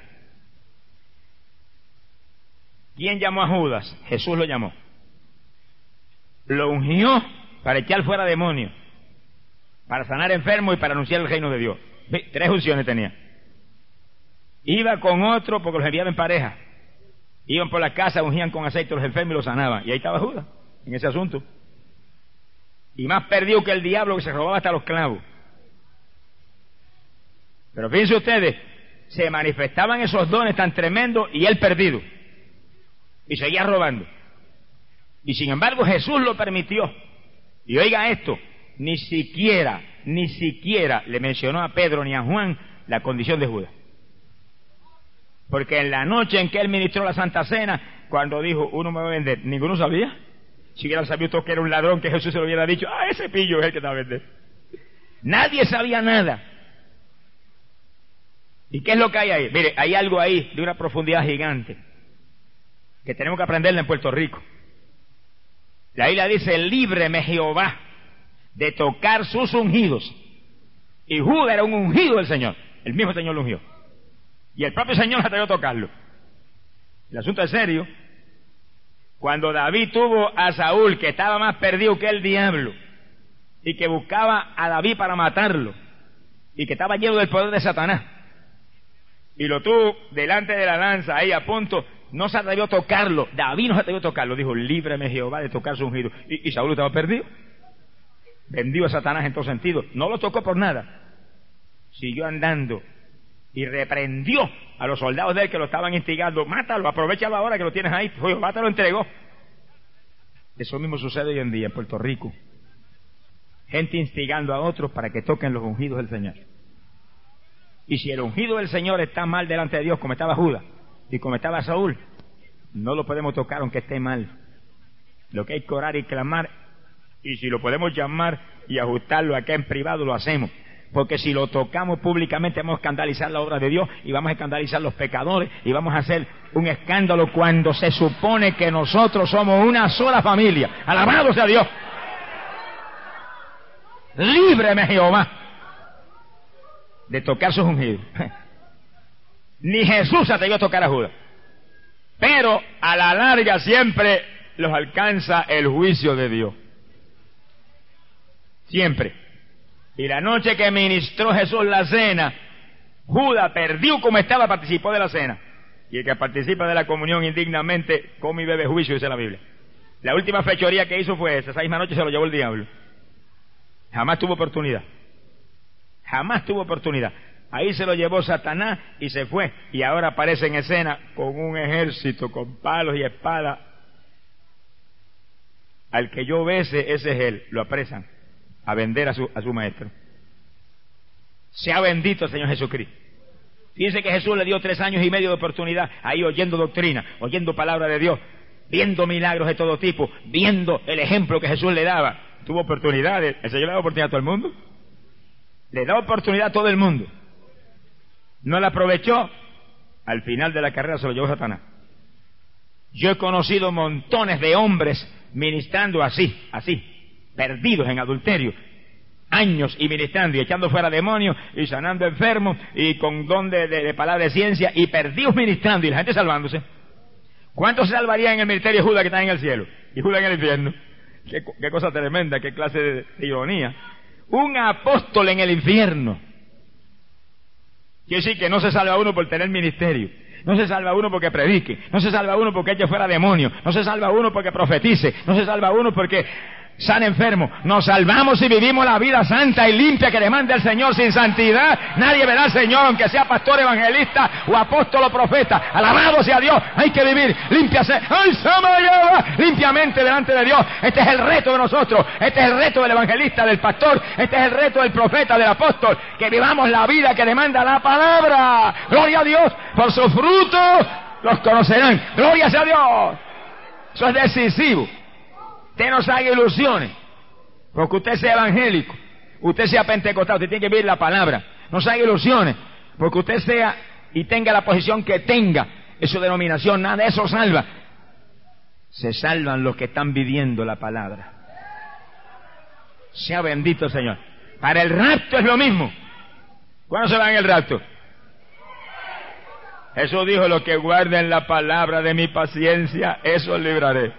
Speaker 1: ¿Quién llamó a Judas? Jesús lo llamó. Lo ungió para echar fuera demonios, para sanar enfermos y para anunciar el reino de Dios. Tres unciones tenía. Iba con otro porque los enviaba en pareja. Iban por la casa, ungían con aceite a los enfermos y los sanaban. Y ahí estaba Judas, en ese asunto. Y más perdido que el diablo, que se robaba hasta los clavos. Pero fíjense ustedes, se manifestaban esos dones tan tremendos y él perdido. Y seguía robando. Y sin embargo Jesús lo permitió. Y oiga esto, ni siquiera, ni siquiera le mencionó a Pedro ni a Juan la condición de Judas. Porque en la noche en que él ministró la Santa Cena, cuando dijo, uno me va a vender, ninguno sabía. Si hubieran sabido que era un ladrón, que Jesús se lo hubiera dicho, ah, ese pillo es el que te va a vender. Nadie sabía nada. ¿Y qué es lo que hay ahí? Mire, hay algo ahí de una profundidad gigante que tenemos que aprenderla en Puerto Rico. La Biblia dice, líbreme Jehová de tocar sus ungidos. Y Judas era un ungido del Señor. El mismo Señor lo ungió. Y el propio Señor se atrevió a tocarlo. El asunto es serio. Cuando David tuvo a Saúl, que estaba más perdido que el diablo, y que buscaba a David para matarlo, y que estaba lleno del poder de Satanás, y lo tuvo delante de la lanza, ahí a punto, no se atrevió a tocarlo. David no se atrevió a tocarlo. Dijo, líbreme Jehová de tocar su ungido. Y, y Saúl estaba perdido. Vendió a Satanás en todo sentido. No lo tocó por nada. Siguió andando y reprendió a los soldados de él que lo estaban instigando. Mátalo, aprovechalo ahora que lo tienes ahí. Jehová te lo entregó. Eso mismo sucede hoy en día en Puerto Rico. Gente instigando a otros para que toquen los ungidos del Señor. Y si el ungido del Señor está mal delante de Dios, como estaba Judas y como estaba Saúl, no lo podemos tocar aunque esté mal. Lo que hay que orar y clamar, y si lo podemos llamar y ajustarlo acá en privado, lo hacemos. Porque si lo tocamos públicamente vamos a escandalizar la obra de Dios y vamos a escandalizar a los pecadores y vamos a hacer un escándalo cuando se supone que nosotros somos una sola familia. ¡Alabado sea Dios! Líbreme Jehová de tocar sus ungidos. Ni Jesús se atrevió a tocar a Judas. Pero a la larga siempre los alcanza el juicio de Dios. Siempre. Y la noche que ministró Jesús la cena, Judas, perdió como estaba, participó de la cena. Y el que participa de la comunión indignamente come y bebe juicio, dice la Biblia. La última fechoría que hizo fue esa. Esa misma noche se lo llevó el diablo. Jamás tuvo oportunidad. Jamás tuvo oportunidad. Ahí se lo llevó Satanás y se fue. Y ahora aparece en escena con un ejército, con palos y espadas. Al que yo bese, ese es él. Lo apresan a vender a su, a su maestro. Sea bendito el Señor Jesucristo. Fíjense que Jesús le dio tres años y medio de oportunidad ahí oyendo doctrina, oyendo palabra de Dios, viendo milagros de todo tipo, viendo el ejemplo que Jesús le daba. Tuvo oportunidades. El Señor le da oportunidad a todo el mundo. Le da oportunidad a todo el mundo. No la aprovechó. Al final de la carrera se lo llevó Satanás. Yo he conocido montones de hombres ministrando así, así, perdidos en adulterio, años y ministrando y echando fuera demonios y sanando enfermos y con don de, de, de palabra de ciencia y perdidos ministrando y la gente salvándose. ¿Cuántos se salvarían en el ministerio de Judas que está en el cielo y Judas en el infierno? Qué, qué cosa tremenda, qué clase de, de ironía. Un apóstol en el infierno. Quiere decir que no se salva uno por tener ministerio. No se salva uno porque predique. No se salva uno porque eche fuera demonios. No se salva uno porque profetice. No se salva uno porque sana enfermo. Nos salvamos si vivimos la vida santa y limpia que demanda el Señor. Sin santidad nadie verá al Señor, aunque sea pastor, evangelista o apóstol o profeta. Alabado sea Dios. Hay que vivir limpiase. ¡Ay, Samayaba! Limpiamente delante de Dios. Este es el reto de nosotros. Este es el reto del evangelista, del pastor. Este es el reto del profeta, del apóstol. Que vivamos la vida que demanda la palabra. Gloria a Dios. Por sus frutos los conocerán. Gloria sea a Dios. Eso es decisivo. Usted no se haga ilusiones, porque usted sea evangélico, usted sea pentecostal, usted tiene que vivir la palabra. No se haga ilusiones, porque usted sea y tenga la posición que tenga, es su denominación, nada de eso salva. Se salvan los que están viviendo la palabra. Sea bendito el Señor. Para el rapto es lo mismo. ¿Cuándo se va en el rapto? Jesús dijo, los que guarden la palabra de mi paciencia, esos libraré.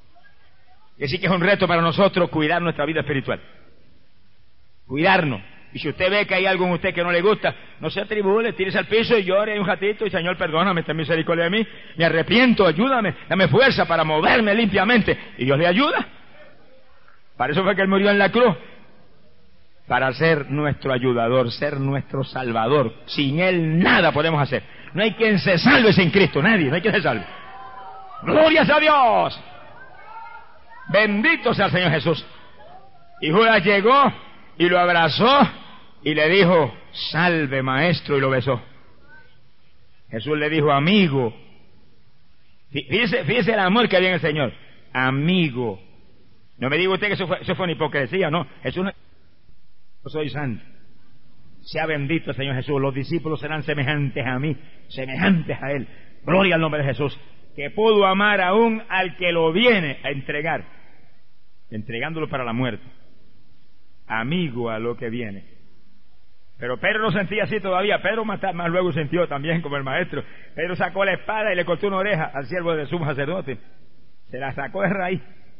Speaker 1: Y así que es un reto para nosotros cuidar nuestra vida espiritual. Cuidarnos. Y si usted ve que hay algo en usted que no le gusta, no se atribule, tírese al piso y llore un ratito y Señor, perdóname, ten misericordia de mí, me arrepiento, ayúdame, dame fuerza para moverme limpiamente. Y Dios le ayuda. Para eso fue que Él murió en la cruz. Para ser nuestro ayudador, ser nuestro salvador. Sin Él nada podemos hacer. No hay quien se salve sin Cristo, nadie, no hay quien se salve. ¡Glorias a Dios! Bendito sea el Señor Jesús. Y Judas llegó y lo abrazó y le dijo, salve maestro, y lo besó. Jesús le dijo, amigo. Fíjese, fíjese el amor que había en el Señor. Amigo. No me diga usted que eso fue, eso fue una hipocresía, no. Jesús no... Yo soy santo. Sea bendito el Señor Jesús. Los discípulos serán semejantes a mí, semejantes a Él. Gloria al nombre de Jesús. Que pudo amar aún al que lo viene a entregar, entregándolo para la muerte. Amigo a lo que viene. Pero Pedro no sentía así todavía. Pedro más, más luego sintió también como el maestro. Pedro sacó la espada y le cortó una oreja al siervo del sumo sacerdote. Se la sacó de raíz.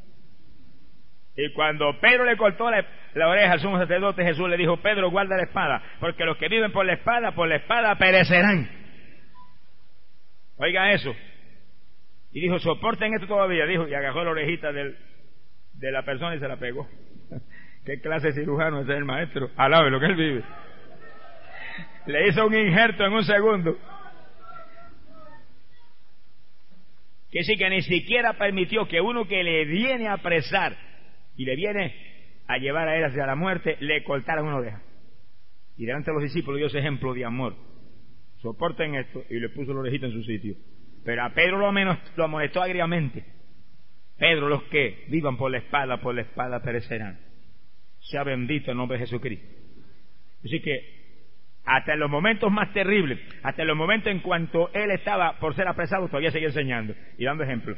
Speaker 1: Y cuando Pedro le cortó la, la oreja al sumo sacerdote, Jesús le dijo, Pedro, guarda la espada, porque los que viven por la espada, por la espada perecerán. Oiga eso. Y dijo, soporten esto todavía, dijo, y agarró la orejita del, de la persona y se la pegó. ¿Qué clase de cirujano es el maestro? Alabe lo que él vive. Le hizo un injerto en un segundo. Que sí, que ni siquiera permitió que uno que le viene a apresar y le viene a llevar a él hacia la muerte, le cortaran una oreja. Y delante de los discípulos dio ese ejemplo de amor. Soporten esto, y le puso la orejita en su sitio. Pero a Pedro lo, menos, lo amonestó agriamente. Pedro, los que vivan por la espada, por la espada perecerán. Sea bendito el nombre de Jesucristo. Así que hasta en los momentos más terribles, hasta en los momentos en cuanto él estaba por ser apresado, todavía seguía enseñando y dando ejemplo.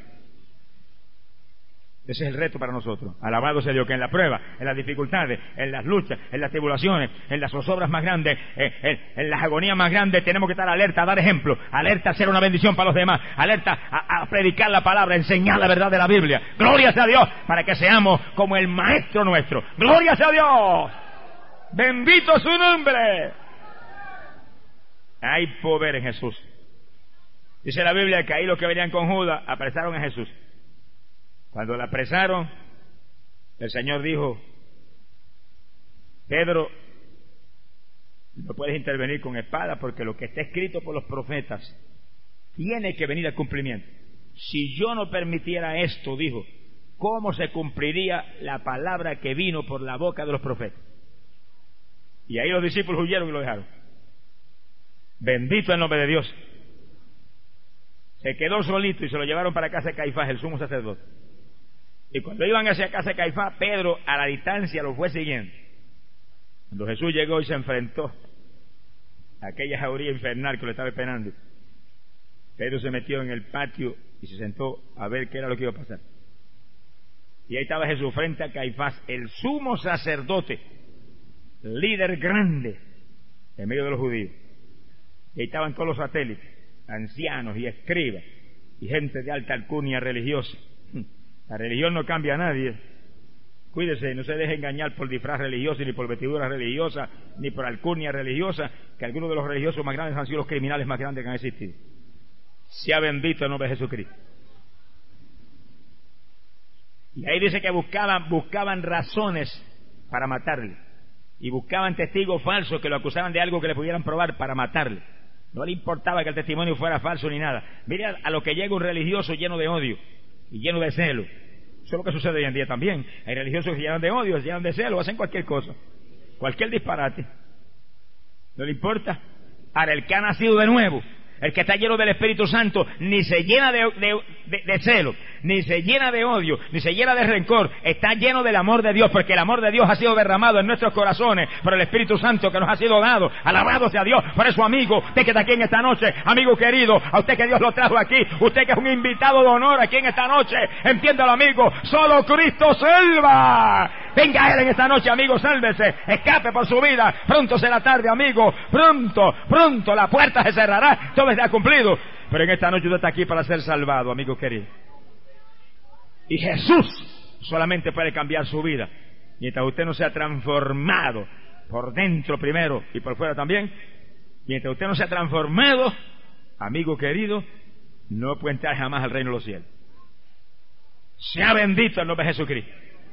Speaker 1: Ese es el reto para nosotros. Alabado sea Dios, que en la prueba, en las dificultades, en las luchas, en las tribulaciones, en las zozobras más grandes, en, en, en las agonías más grandes, tenemos que estar alerta a dar ejemplo, alerta a ser una bendición para los demás, alerta a, a predicar la palabra, a enseñar la verdad de la Biblia. Gloria sea a Dios, para que seamos como el Maestro nuestro. Gloria sea a Dios. Bendito su nombre. Hay poder en Jesús. Dice la Biblia que ahí los que venían con Judas apresaron a Jesús. Cuando la apresaron, el Señor dijo, Pedro, no puedes intervenir con espada porque lo que está escrito por los profetas tiene que venir al cumplimiento. Si yo no permitiera esto, dijo, ¿cómo se cumpliría la palabra que vino por la boca de los profetas? Y ahí los discípulos huyeron y lo dejaron. Bendito el nombre de Dios. Se quedó solito y se lo llevaron para casa de Caifás, el sumo sacerdote. Y cuando iban hacia casa de Caifás, Pedro a la distancia lo fue siguiendo. Cuando Jesús llegó y se enfrentó a aquella jauría infernal que lo estaba esperando, Pedro se metió en el patio y se sentó a ver qué era lo que iba a pasar. Y ahí estaba Jesús frente a Caifás, el sumo sacerdote, líder grande en medio de los judíos. Y ahí estaban todos los satélites, ancianos y escribas y gente de alta alcurnia religiosa. La religión no cambia a nadie. Cuídese, no se deje engañar por disfraz religioso, ni por vestidura religiosa, ni por alcurnia religiosa, que algunos de los religiosos más grandes han sido los criminales más grandes que han existido. Sea bendito el nombre de Jesucristo. Y ahí dice que buscaban, buscaban razones para matarle. Y buscaban testigos falsos que lo acusaran de algo que le pudieran probar para matarle. No le importaba que el testimonio fuera falso ni nada. Mira a lo que llega un religioso lleno de odio y lleno de celo. Eso es lo que sucede hoy en día también. Hay religiosos que se llenan de odio, se llenan de celo, hacen cualquier cosa, cualquier disparate. No le importa. Ahora, el que ha nacido de nuevo, el que está lleno del Espíritu Santo, ni se llena de, de, de, de celo, ni se llena de odio, ni se llena de rencor, está lleno del amor de Dios, porque el amor de Dios ha sido derramado en nuestros corazones por el Espíritu Santo que nos ha sido dado. Alabado sea Dios. Por eso, amigo, usted que está aquí en esta noche, amigo querido, a usted que Dios lo trajo aquí, usted que es un invitado de honor aquí en esta noche, entiéndalo, amigo, solo Cristo salva. Venga a Él en esta noche, amigo, sálvese, escape por su vida. Pronto será tarde, amigo, pronto, pronto la puerta se cerrará, todo está cumplido. Pero en esta noche usted está aquí para ser salvado, amigo querido. Y Jesús solamente puede cambiar su vida mientras usted no sea transformado por dentro primero y por fuera también, mientras usted no se ha transformado, amigo querido, no puede entrar jamás al reino de los cielos. Sea bendito el nombre de Jesucristo.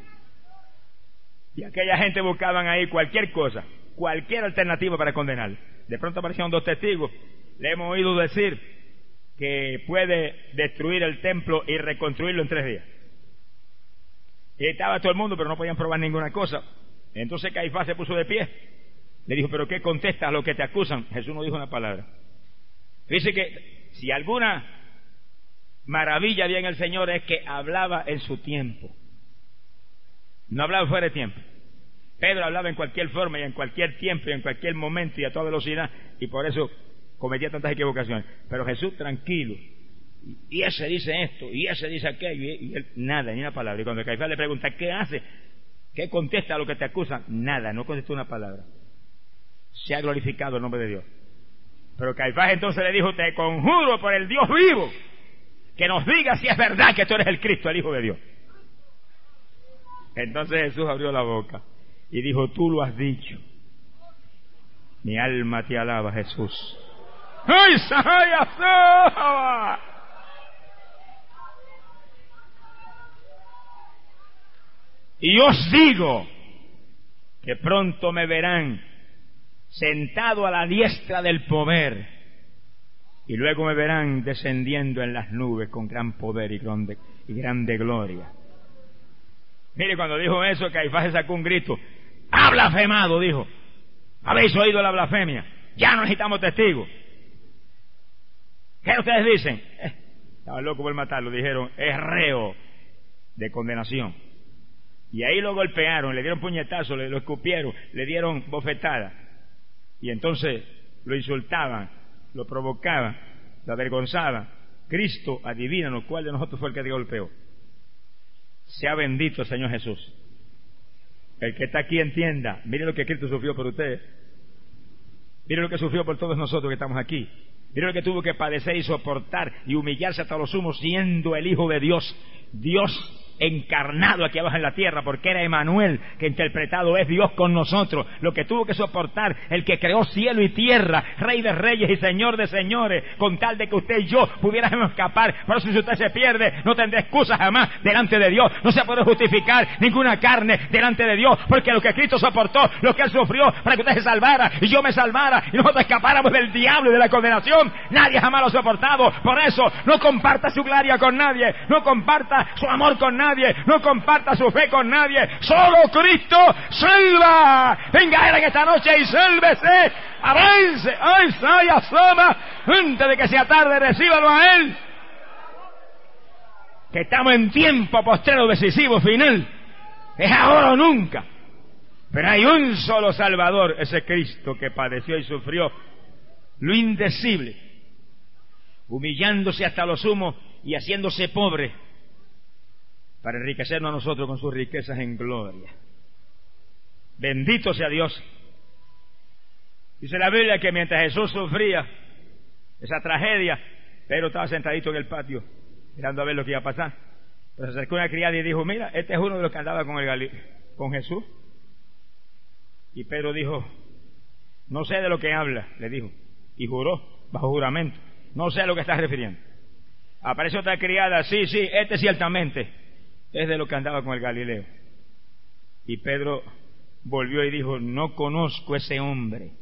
Speaker 1: Y aquella gente buscaban ahí cualquier cosa, cualquier alternativa para condenar. De pronto aparecieron dos testigos. Le hemos oído decir que puede destruir el templo y reconstruirlo en tres días. Y estaba todo el mundo, pero no podían probar ninguna cosa. Entonces Caifás se puso de pie. Le dijo, ¿pero qué contestas a lo que te acusan? Jesús no dijo una palabra. Dice que si alguna maravilla había en el Señor es que hablaba en su tiempo. No hablaba fuera de tiempo. Pedro hablaba en cualquier forma y en cualquier tiempo y en cualquier momento y a toda velocidad, y por eso cometía tantas equivocaciones. Pero Jesús tranquilo, y ese dice esto y ese dice aquello, y, y él nada, ni una palabra. Y cuando Caifás le pregunta ¿qué hace? ¿Qué contesta a lo que te acusan? Nada, no contestó una palabra. Se ha glorificado el nombre de Dios. Pero Caifás entonces le dijo, te conjuro por el Dios vivo que nos diga si es verdad que tú eres el Cristo, el Hijo de Dios. Entonces Jesús abrió la boca y dijo, tú lo has dicho. Mi alma te alaba, Jesús. ¡Ay, Sahaya! Y os digo que pronto me verán sentado a la diestra del poder, y luego me verán descendiendo en las nubes con gran poder y grande, y grande gloria. Mire, cuando dijo eso, Caifás se sacó un grito. ¡Ha blasfemado!, dijo. ¿Habéis oído la blasfemia? Ya no necesitamos testigos. ¿Qué ustedes dicen? Eh, estaba loco por matarlo. Dijeron, es reo de condenación. Y ahí lo golpearon, le dieron puñetazos, le lo escupieron, le dieron bofetadas. Y entonces lo insultaban, lo provocaban, lo avergonzaban. Cristo, adivínanos cuál de nosotros fue el que te golpeó. Sea bendito el Señor Jesús. El que está aquí entienda, mire lo que Cristo sufrió por ustedes. Mire lo que sufrió por todos nosotros que estamos aquí. Mire lo que tuvo que padecer y soportar y humillarse hasta lo sumo, siendo el Hijo de Dios, Dios encarnado aquí abajo en la tierra, porque era Emanuel, que interpretado es Dios con nosotros. Lo que tuvo que soportar el que creó cielo y tierra, Rey de reyes y Señor de señores, con tal de que usted y yo pudiéramos escapar. Por eso si usted se pierde, no tendrá excusa jamás delante de Dios. No se puede justificar ninguna carne delante de Dios, porque lo que Cristo soportó, lo que Él sufrió para que usted se salvara y yo me salvara y nosotros escapáramos del diablo y de la condenación, nadie jamás lo ha soportado. Por eso no comparta su gloria con nadie, no comparta su amor con nadie, no comparta su fe con nadie. Solo Cristo salva. Venga Él en esta noche y sálvese, avance. Ay, say, asoma, antes de que sea tarde, recíbalo a Él, que estamos en tiempo postrero, decisivo, final. Es ahora o nunca. Pero hay un solo Salvador, ese Cristo que padeció y sufrió lo indecible, humillándose hasta lo sumo y haciéndose pobre para enriquecernos a nosotros con sus riquezas en gloria. Bendito sea Dios. Dice la Biblia que mientras Jesús sufría esa tragedia, Pedro estaba sentadito en el patio mirando a ver lo que iba a pasar. Pero se acercó una criada y dijo, mira, este es uno de los que andaba con, el Gali- con Jesús. Y Pedro dijo, no sé de lo que habla, le dijo, y juró bajo juramento, no sé a lo que estás refiriendo. Apareció otra criada, sí, sí, este ciertamente es de lo que andaba con el Galileo. Y Pedro volvió y dijo, no conozco ese hombre.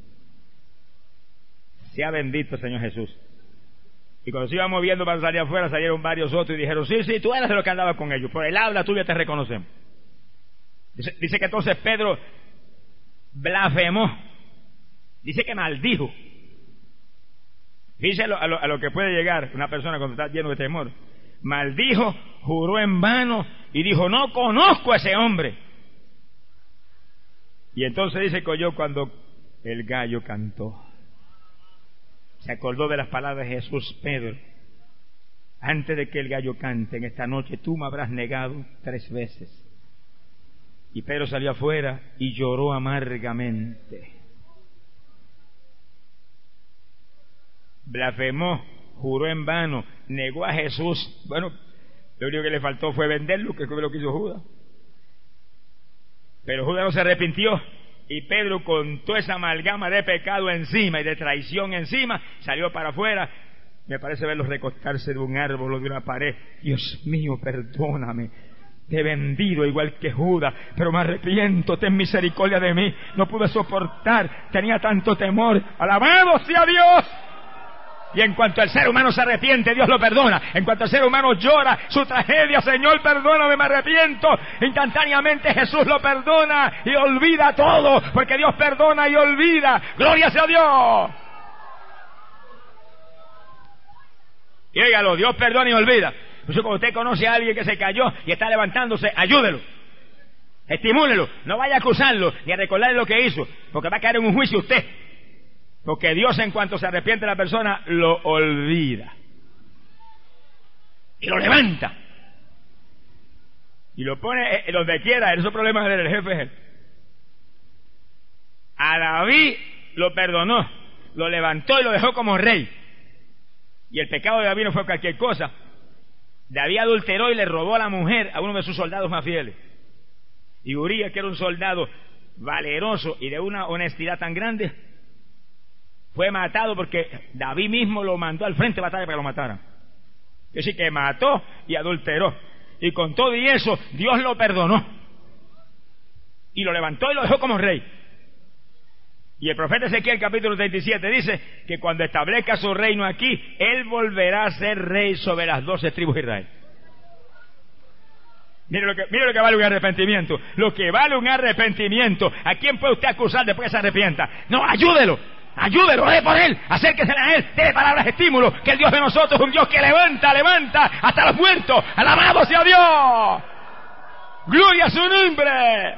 Speaker 1: Sea bendito el Señor Jesús. Y cuando se iba moviendo para salir afuera, salieron varios otros y dijeron, sí, sí, tú eres de lo que andaba con ellos, por el habla tuya te reconocemos. Dice, dice que entonces Pedro blasfemó, dice que maldijo. Dice a lo, a, lo, a lo que puede llegar una persona cuando está lleno de temor. Maldijo, juró en vano y dijo, no conozco a ese hombre. Y entonces dice que oyó cuando el gallo cantó. Se acordó de las palabras de Jesús, Pedro, antes de que el gallo cante en esta noche, tú me habrás negado tres veces. Y Pedro salió afuera y lloró amargamente. Blasfemó, juró en vano, negó a Jesús. Bueno, lo único que le faltó fue venderlo, que fue lo que hizo Judas. Pero Judas no se arrepintió Y Pedro, con toda esa amalgama de pecado encima y de traición encima, salió para afuera. Me parece verlos recostarse de un árbol o de una pared. Dios mío, perdóname. Te he vendido igual que Judas, pero me arrepiento, ten misericordia de mí. No pude soportar, tenía tanto temor. Alabado sea Dios. Y en cuanto el ser humano se arrepiente, Dios lo perdona. En cuanto el ser humano llora su tragedia, Señor, perdóname, me arrepiento, instantáneamente Jesús lo perdona y olvida todo, porque Dios perdona y olvida. ¡Gloria sea a Dios! Y óigalo, Dios perdona y olvida. Por eso, cuando usted conoce a alguien que se cayó y está levantándose, ayúdelo, estimúlelo, no vaya a acusarlo ni a recordarle lo que hizo, porque va a caer en un juicio usted. Porque Dios, en cuanto se arrepiente la persona, lo olvida y lo levanta y lo pone donde quiera. Esos problemas del jefe es él. A David lo perdonó, lo levantó y lo dejó como rey. Y el pecado de David no fue cualquier cosa. David adulteró y le robó a la mujer a uno de sus soldados más fieles. Y Urías, que era un soldado valeroso y de una honestidad tan grande, fue matado porque David mismo lo mandó al frente de batalla para que lo mataran. Es decir, que mató y adulteró. Y con todo y eso, Dios lo perdonó. Y lo levantó y lo dejó como rey. Y el profeta Ezequiel, capítulo treinta y siete, dice que cuando establezca su reino aquí, él volverá a ser rey sobre las doce tribus de Israel. Mire lo que, mire lo que vale un arrepentimiento. Lo que vale un arrepentimiento. ¿A quién puede usted acusar después que se arrepienta? No, ayúdelo. Ayúdelo, ore por él, acérquese a él, dele palabras de estímulo, que el Dios de nosotros es un Dios que levanta, levanta hasta los muertos. Alabado sea Dios, gloria a su nombre,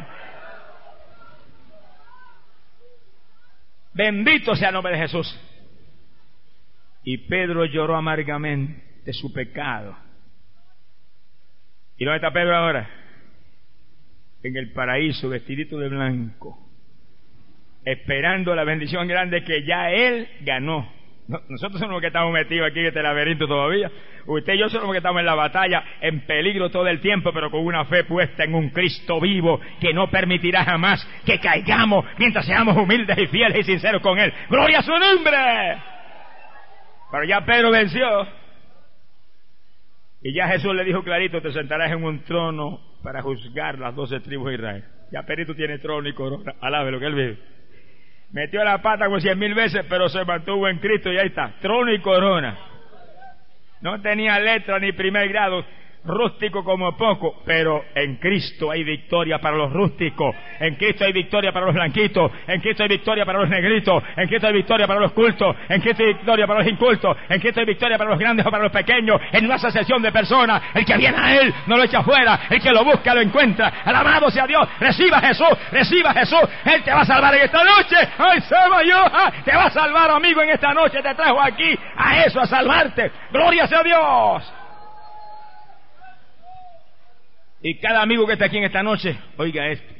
Speaker 1: bendito sea el nombre de Jesús. Y Pedro lloró amargamente su pecado. ¿Y dónde está Pedro ahora? En el paraíso, vestidito de blanco, esperando la bendición grande que ya él ganó. No, nosotros somos los que estamos metidos aquí en este laberinto todavía. Usted y yo somos los que estamos en la batalla, en peligro todo el tiempo, pero con una fe puesta en un Cristo vivo que no permitirá jamás que caigamos mientras seamos humildes y fieles y sinceros con él. ¡Gloria a su nombre! Pero ya Pedro venció. Y ya Jesús le dijo clarito: te sentarás en un trono para juzgar las doce tribus de Israel. Ya Pedrito tiene trono y corona. Alabe lo que él vive. Metió la pata como cien mil veces, pero se mantuvo en Cristo y ahí está, trono y corona. No tenía letra ni primer grado, rústico como poco, pero en Cristo hay victoria para los rústicos, en Cristo hay victoria para los blanquitos, en Cristo hay victoria para los negritos, en Cristo hay victoria para los cultos, en Cristo hay victoria para los incultos, en Cristo hay victoria para los grandes o para los pequeños, en una asociación de personas. El que viene a Él no lo echa fuera, el que lo busca lo encuentra. Alabado sea Dios. Reciba a Jesús, reciba a Jesús, Él te va a salvar en esta noche. ¡Ay, se yo! Te va a salvar, amigo, en esta noche. Te trajo aquí a eso, a salvarte. ¡Gloria sea a Dios! Y cada amigo que está aquí en esta noche, oiga esto: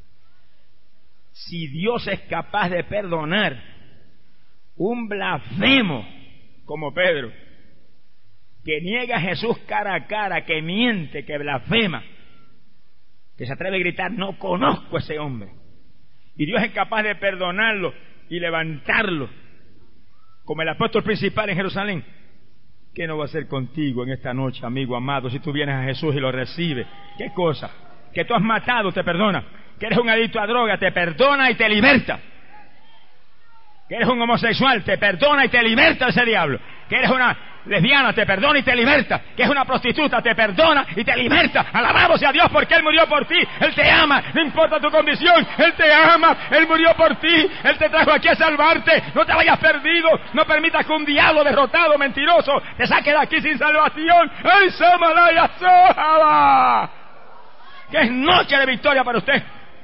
Speaker 1: si Dios es capaz de perdonar un blasfemo como Pedro, que niega a Jesús cara a cara, que miente, que blasfema, que se atreve a gritar: no conozco a ese hombre, y Dios es capaz de perdonarlo y levantarlo como el apóstol principal en Jerusalén, ¿qué no va a hacer contigo en esta noche, amigo amado, si tú vienes a Jesús y lo recibes? ¿Qué cosa? Que tú has matado, te perdona. Que eres un adicto a droga, te perdona y te liberta. Que eres un homosexual, te perdona y te liberta de ese diablo. Que eres una lesbiana, te perdona y te liberta. Que es una prostituta, te perdona y te liberta. Alabado sea Dios, porque Él murió por ti. Él te ama, no importa tu condición. Él te ama, Él murió por ti. Él te trajo aquí a salvarte. No te vayas perdido. No permitas que un diablo derrotado, mentiroso, te saque de aquí sin salvación. ¡Ay, Samalaya Sohaba! Que es noche de victoria para usted.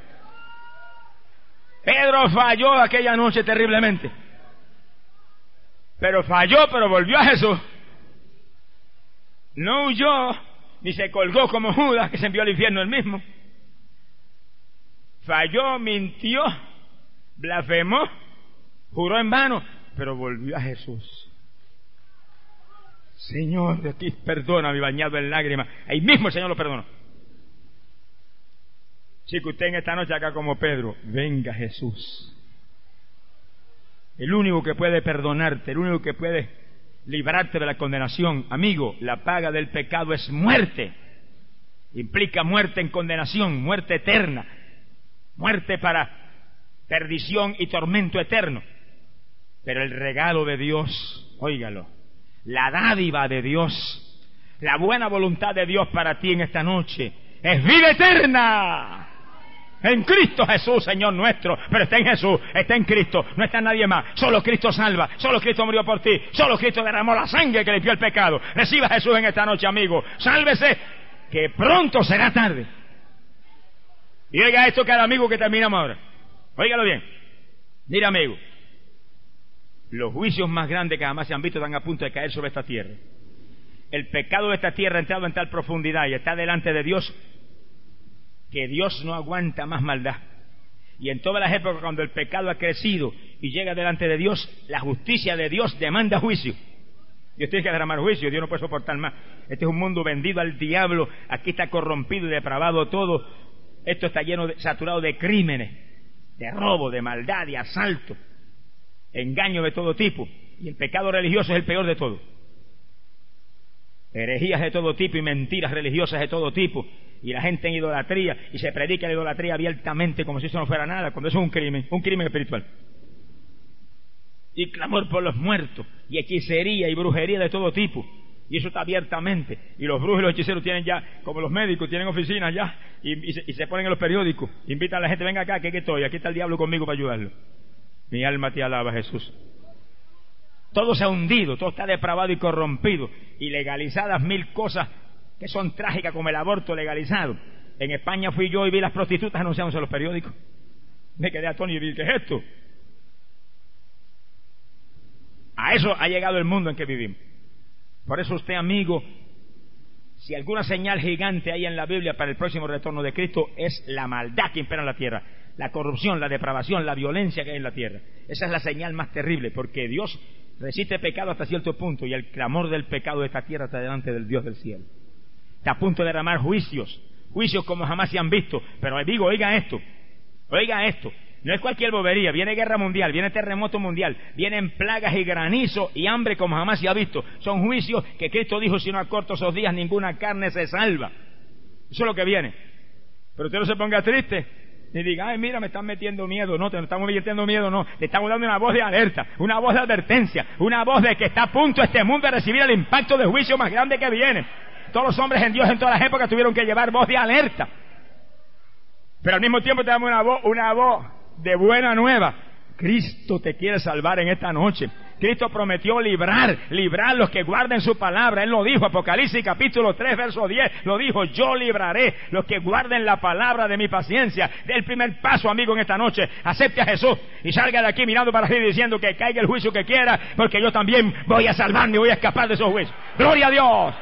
Speaker 1: Pedro falló aquella noche terriblemente, pero falló, pero volvió a Jesús. No huyó ni se colgó como Judas, que se envió al infierno él mismo. Falló, mintió, blasfemó, juró en vano, pero volvió a Jesús. Señor, de ti perdóname, bañado en lágrimas. Ahí mismo el Señor lo perdonó. Sí, que usted en esta noche acá como Pedro, venga Jesús. El único que puede perdonarte, el único que puede librarte de la condenación. Amigo, la paga del pecado es muerte. Implica muerte en condenación, muerte eterna, muerte para perdición y tormento eterno. Pero el regalo de Dios, óigalo, la dádiva de Dios, la buena voluntad de Dios para ti en esta noche es vida eterna. En Cristo Jesús, Señor nuestro. Pero está en Jesús, está en Cristo, no está en nadie más. Solo Cristo salva, solo Cristo murió por ti, solo Cristo derramó la sangre que limpió el pecado. Reciba a Jesús en esta noche, amigo. Sálvese, que pronto será tarde. Y oiga esto, cada amigo, que terminamos ahora. Óigalo bien. Mira, amigo, los juicios más grandes que jamás se han visto están a punto de caer sobre esta tierra. El pecado de esta tierra ha entrado en tal profundidad y está delante de Dios, que Dios no aguanta más maldad. Y en todas las épocas, cuando el pecado ha crecido y llega delante de Dios, la justicia de Dios demanda juicio. Dios tiene que derramar juicio, Dios no puede soportar más. Este es un mundo vendido al diablo, aquí está corrompido y depravado todo. Esto está lleno de, saturado de crímenes, de robo, de maldad, de asalto, engaño de todo tipo. Y el pecado religioso es el peor de todo. Herejías de todo tipo y mentiras religiosas de todo tipo, y la gente en idolatría, y se predica la idolatría abiertamente como si eso no fuera nada, cuando eso es un crimen, un crimen espiritual. Y clamor por los muertos, y hechicería y brujería de todo tipo, y eso está abiertamente. Y los brujos y los hechiceros tienen ya, como los médicos, tienen oficinas ya, y, y, se, y se ponen en los periódicos, invitan a la gente, venga acá, que aquí estoy, aquí está el diablo conmigo para ayudarlo. Mi alma te alaba, Jesús. Todo se ha hundido, todo está depravado y corrompido, y legalizadas mil cosas que son trágicas, como el aborto legalizado. En España fui yo y vi las prostitutas anunciándose en los periódicos. Me quedé atónito y dije, ¿qué es esto? A eso ha llegado el mundo en que vivimos. Por eso usted, amigo, si alguna señal gigante hay en la Biblia para el próximo retorno de Cristo, es la maldad que impera en la tierra, la corrupción, la depravación, la violencia que hay en la tierra. Esa es la señal más terrible, porque Dios resiste pecado hasta cierto punto, y el clamor del pecado de esta tierra está delante del Dios del cielo. Está a punto de derramar juicios, juicios como jamás se han visto. Pero digo, oiga esto, oiga esto, no es cualquier bobería. Viene guerra mundial, viene terremoto mundial, vienen plagas y granizo y hambre como jamás se ha visto. Son juicios que Cristo dijo, si no acorto esos días ninguna carne se salva. Eso es lo que viene. Pero usted no se ponga triste ni diga, ay, mira, me están metiendo miedo. No, te no estamos metiendo miedo, no. Te estamos dando una voz de alerta, una voz de advertencia, una voz de que está a punto este mundo de recibir el impacto de juicio más grande que viene. Todos los hombres en Dios en todas las épocas tuvieron que llevar voz de alerta. Pero al mismo tiempo te damos una voz, una voz de buena nueva. Cristo te quiere salvar en esta noche. Cristo prometió librar, librar los que guarden su palabra. Él lo dijo, Apocalipsis capítulo tres, verso diez, lo dijo, yo libraré los que guarden la palabra de mi paciencia. Dé el primer paso, amigo, en esta noche. Acepte a Jesús y salga de aquí mirando para arriba diciendo que caiga el juicio que quiera, porque yo también voy a salvarme y voy a escapar de esos juicios. ¡Gloria a Dios!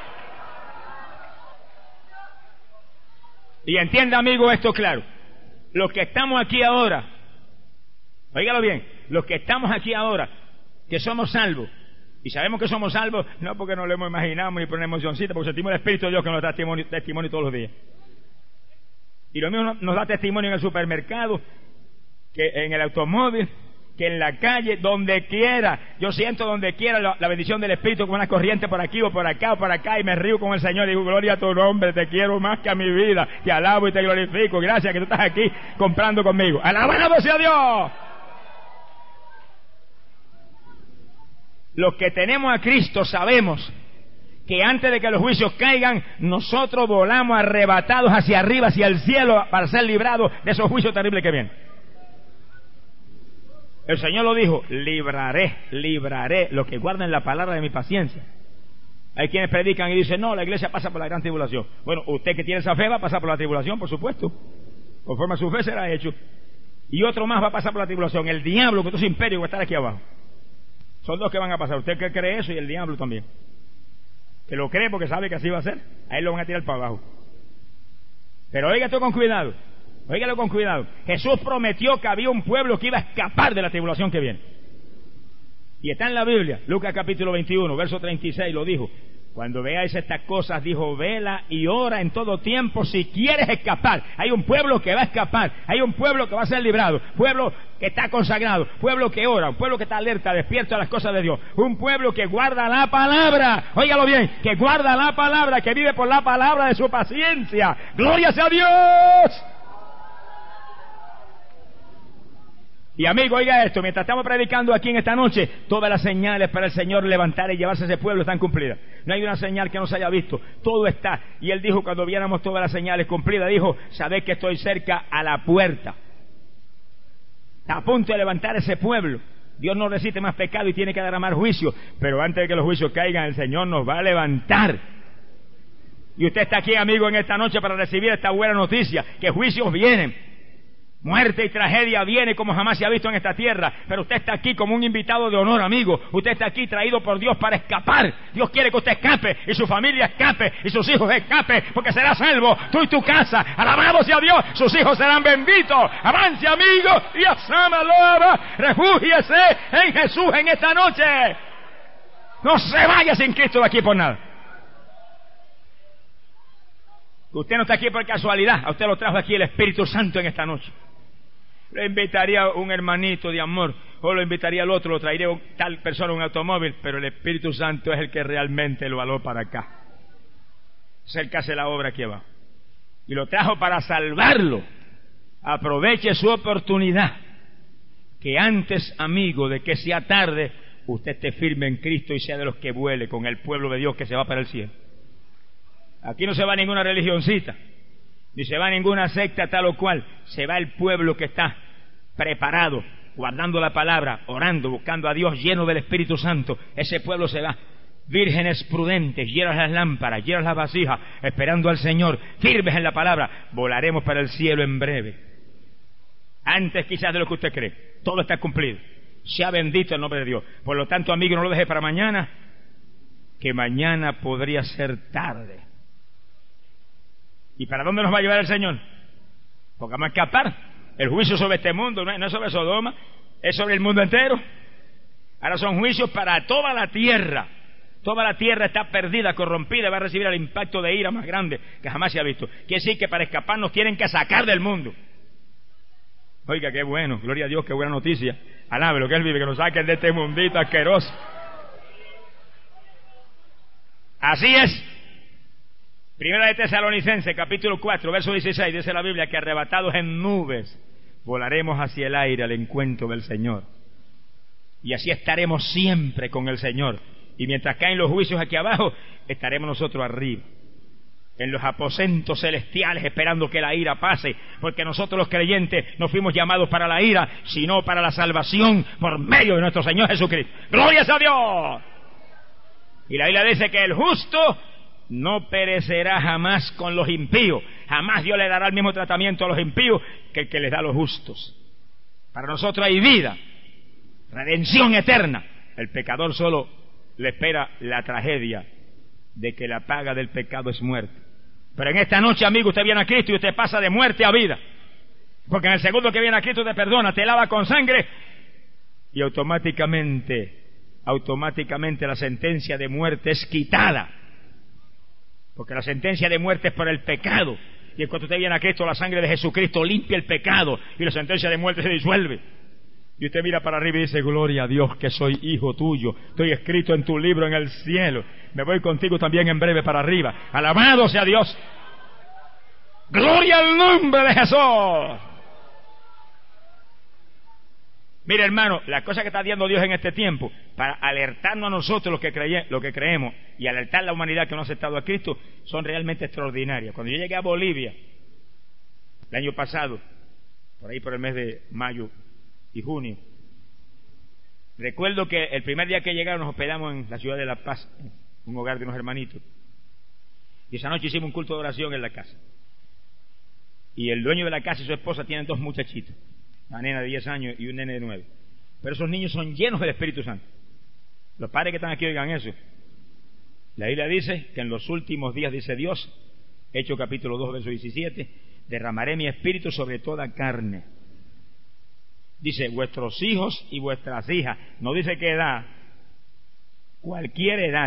Speaker 1: Y entienda, amigo, esto claro. Los que estamos aquí ahora, óigalo bien, los que estamos aquí ahora, que somos salvos, y sabemos que somos salvos, no porque nos lo hemos imaginado ni por una emocioncita, porque sentimos el Espíritu de Dios que nos da testimonio, testimonio todos los días. Y lo mismo nos da testimonio en el supermercado, que en el automóvil, que en la calle, donde quiera. Yo siento donde quiera la, la bendición del Espíritu, como una corriente por aquí o por acá o por acá, y me río con el Señor y digo, gloria a tu nombre, te quiero más que a mi vida, te alabo y te glorifico, gracias que tú estás aquí comprando conmigo. ¡Alabado sea Dios! Los que tenemos a Cristo sabemos que antes de que los juicios caigan, nosotros volamos arrebatados hacia arriba, hacia el cielo, para ser librados de esos juicios terribles que vienen. El Señor lo dijo, libraré, libraré los que guarden la palabra de mi paciencia. Hay quienes predican y dicen, no, la iglesia pasa por la gran tribulación. Bueno, usted que tiene esa fe va a pasar por la tribulación, por supuesto. Conforme a su fe será hecho. Y otro más va a pasar por la tribulación. El diablo, que todo su imperio, va a estar aquí abajo. Son dos que van a pasar. Usted que cree eso y el diablo también. Que lo cree porque sabe que así va a ser. A él lo van a tirar para abajo. Pero oiga esto con cuidado. Óigalo con cuidado. Jesús prometió que había un pueblo que iba a escapar de la tribulación que viene. Y está en la Biblia, Lucas capítulo veintiuno, verso treinta y seis, lo dijo. Cuando veáis estas cosas, dijo, vela y ora en todo tiempo si quieres escapar. Hay un pueblo que va a escapar, hay un pueblo que va a ser librado, pueblo que está consagrado, pueblo que ora, un pueblo que está alerta, despierto a las cosas de Dios, un pueblo que guarda la palabra, óigalo bien, que guarda la palabra, que vive por la palabra de su paciencia. ¡Gloria sea a Dios! Y amigo, oiga esto, mientras estamos predicando aquí en esta noche, todas las señales para el Señor levantar y llevarse a ese pueblo están cumplidas. No hay una señal que no se haya visto, todo está. Y Él dijo, cuando viéramos todas las señales cumplidas, dijo, sabed que estoy cerca a la puerta. Está a punto de levantar ese pueblo. Dios no resiste más pecado y tiene que derramar juicio, pero antes de que los juicios caigan, el Señor nos va a levantar. Y usted está aquí, amigo, en esta noche para recibir esta buena noticia, que juicios vienen. Muerte y tragedia viene como jamás se ha visto en esta tierra, pero usted está aquí como un invitado de honor, amigo. Usted está aquí traído por Dios para escapar. Dios quiere que usted escape, y su familia escape, y sus hijos escape, porque será salvo, tú y tu casa. Alabado sea Dios, sus hijos serán benditos. Avance, amigo, y asámalo, refúgiese en Jesús en esta noche. No se vaya sin Cristo de aquí por nada. Usted no está aquí por casualidad, a usted lo trajo aquí el Espíritu Santo en esta noche. Le invitaría a un hermanito de amor, o lo invitaría al otro, lo traería a tal persona en un automóvil, pero el Espíritu Santo es el que realmente lo aló para acá. Es el que hace la obra aquí abajo. Y lo trajo para salvarlo. Aproveche su oportunidad. Que antes, amigo, de que sea tarde, usted esté firme en Cristo y sea de los que vuele con el pueblo de Dios que se va para el cielo. Aquí no se va ninguna religioncita, ni se va ninguna secta tal o cual. Se va el pueblo que está preparado, guardando la palabra, orando, buscando a Dios, lleno del Espíritu Santo. Ese pueblo se va. Vírgenes prudentes, llenas las lámparas, llenas las vasijas, esperando al Señor, firmes en la palabra. Volaremos para el cielo en breve. Antes quizás de lo que usted cree. Todo está cumplido. Sea bendito el nombre de Dios. Por lo tanto, amigo, no lo deje para mañana, que mañana podría ser tarde. ¿Y para dónde nos va a llevar el Señor? Porque vamos a escapar. El juicio sobre este mundo no es sobre Sodoma, es sobre el mundo entero. Ahora son juicios para toda la tierra. Toda la tierra está perdida, corrompida, va a recibir el impacto de ira más grande que jamás se ha visto. Quiere decir que para escapar nos tienen que sacar del mundo. Oiga, qué bueno, gloria a Dios, qué buena noticia. Alabe lo que Él vive, que nos saquen de este mundito asqueroso. Así es. Primera de Tesalonicenses, capítulo cuatro, verso dieciséis, dice la Biblia que arrebatados en nubes volaremos hacia el aire al encuentro del Señor. Y así estaremos siempre con el Señor. Y mientras caen los juicios aquí abajo, estaremos nosotros arriba, en los aposentos celestiales, esperando que la ira pase, porque nosotros los creyentes no fuimos llamados para la ira, sino para la salvación por medio de nuestro Señor Jesucristo. ¡Gloria a Dios! Y la Biblia dice que el justo no perecerá jamás con los impíos. Jamás Dios le dará el mismo tratamiento a los impíos que el que les da a los justos. Para nosotros hay vida, redención eterna. El pecador solo le espera la tragedia de que la paga del pecado es muerte. Pero en esta noche, amigo, usted viene a Cristo y usted pasa de muerte a vida. Porque en el segundo que viene a Cristo te perdona, te lava con sangre y automáticamente, automáticamente la sentencia de muerte es quitada. Porque la sentencia de muerte es por el pecado. Y en cuanto usted viene a Cristo, la sangre de Jesucristo limpia el pecado y la sentencia de muerte se disuelve. Y usted mira para arriba y dice, gloria a Dios que soy hijo tuyo, estoy escrito en tu libro en el cielo, me voy contigo también en breve para arriba. Alabado sea Dios. Gloria al nombre de Jesús. Mire, hermano, las cosas que está haciendo Dios en este tiempo para alertarnos a nosotros los que, creye, los que creemos y alertar a la humanidad que no ha aceptado a Cristo son realmente extraordinarias. Cuando yo llegué a Bolivia el año pasado, por ahí por el mes de mayo y junio, recuerdo que el primer día que llegaron nos hospedamos en la ciudad de La Paz, un hogar de unos hermanitos, y esa noche hicimos un culto de oración en la casa. Y el dueño de la casa y su esposa tienen dos muchachitos, una nena de diez años y un nene de nueve. Pero esos niños son llenos del Espíritu Santo. Los padres que están aquí oigan eso. La Biblia dice que en los últimos días, dice Dios, Hechos capítulo dos, verso diecisiete, derramaré mi espíritu sobre toda carne. Dice, vuestros hijos y vuestras hijas. No dice qué edad, cualquier edad,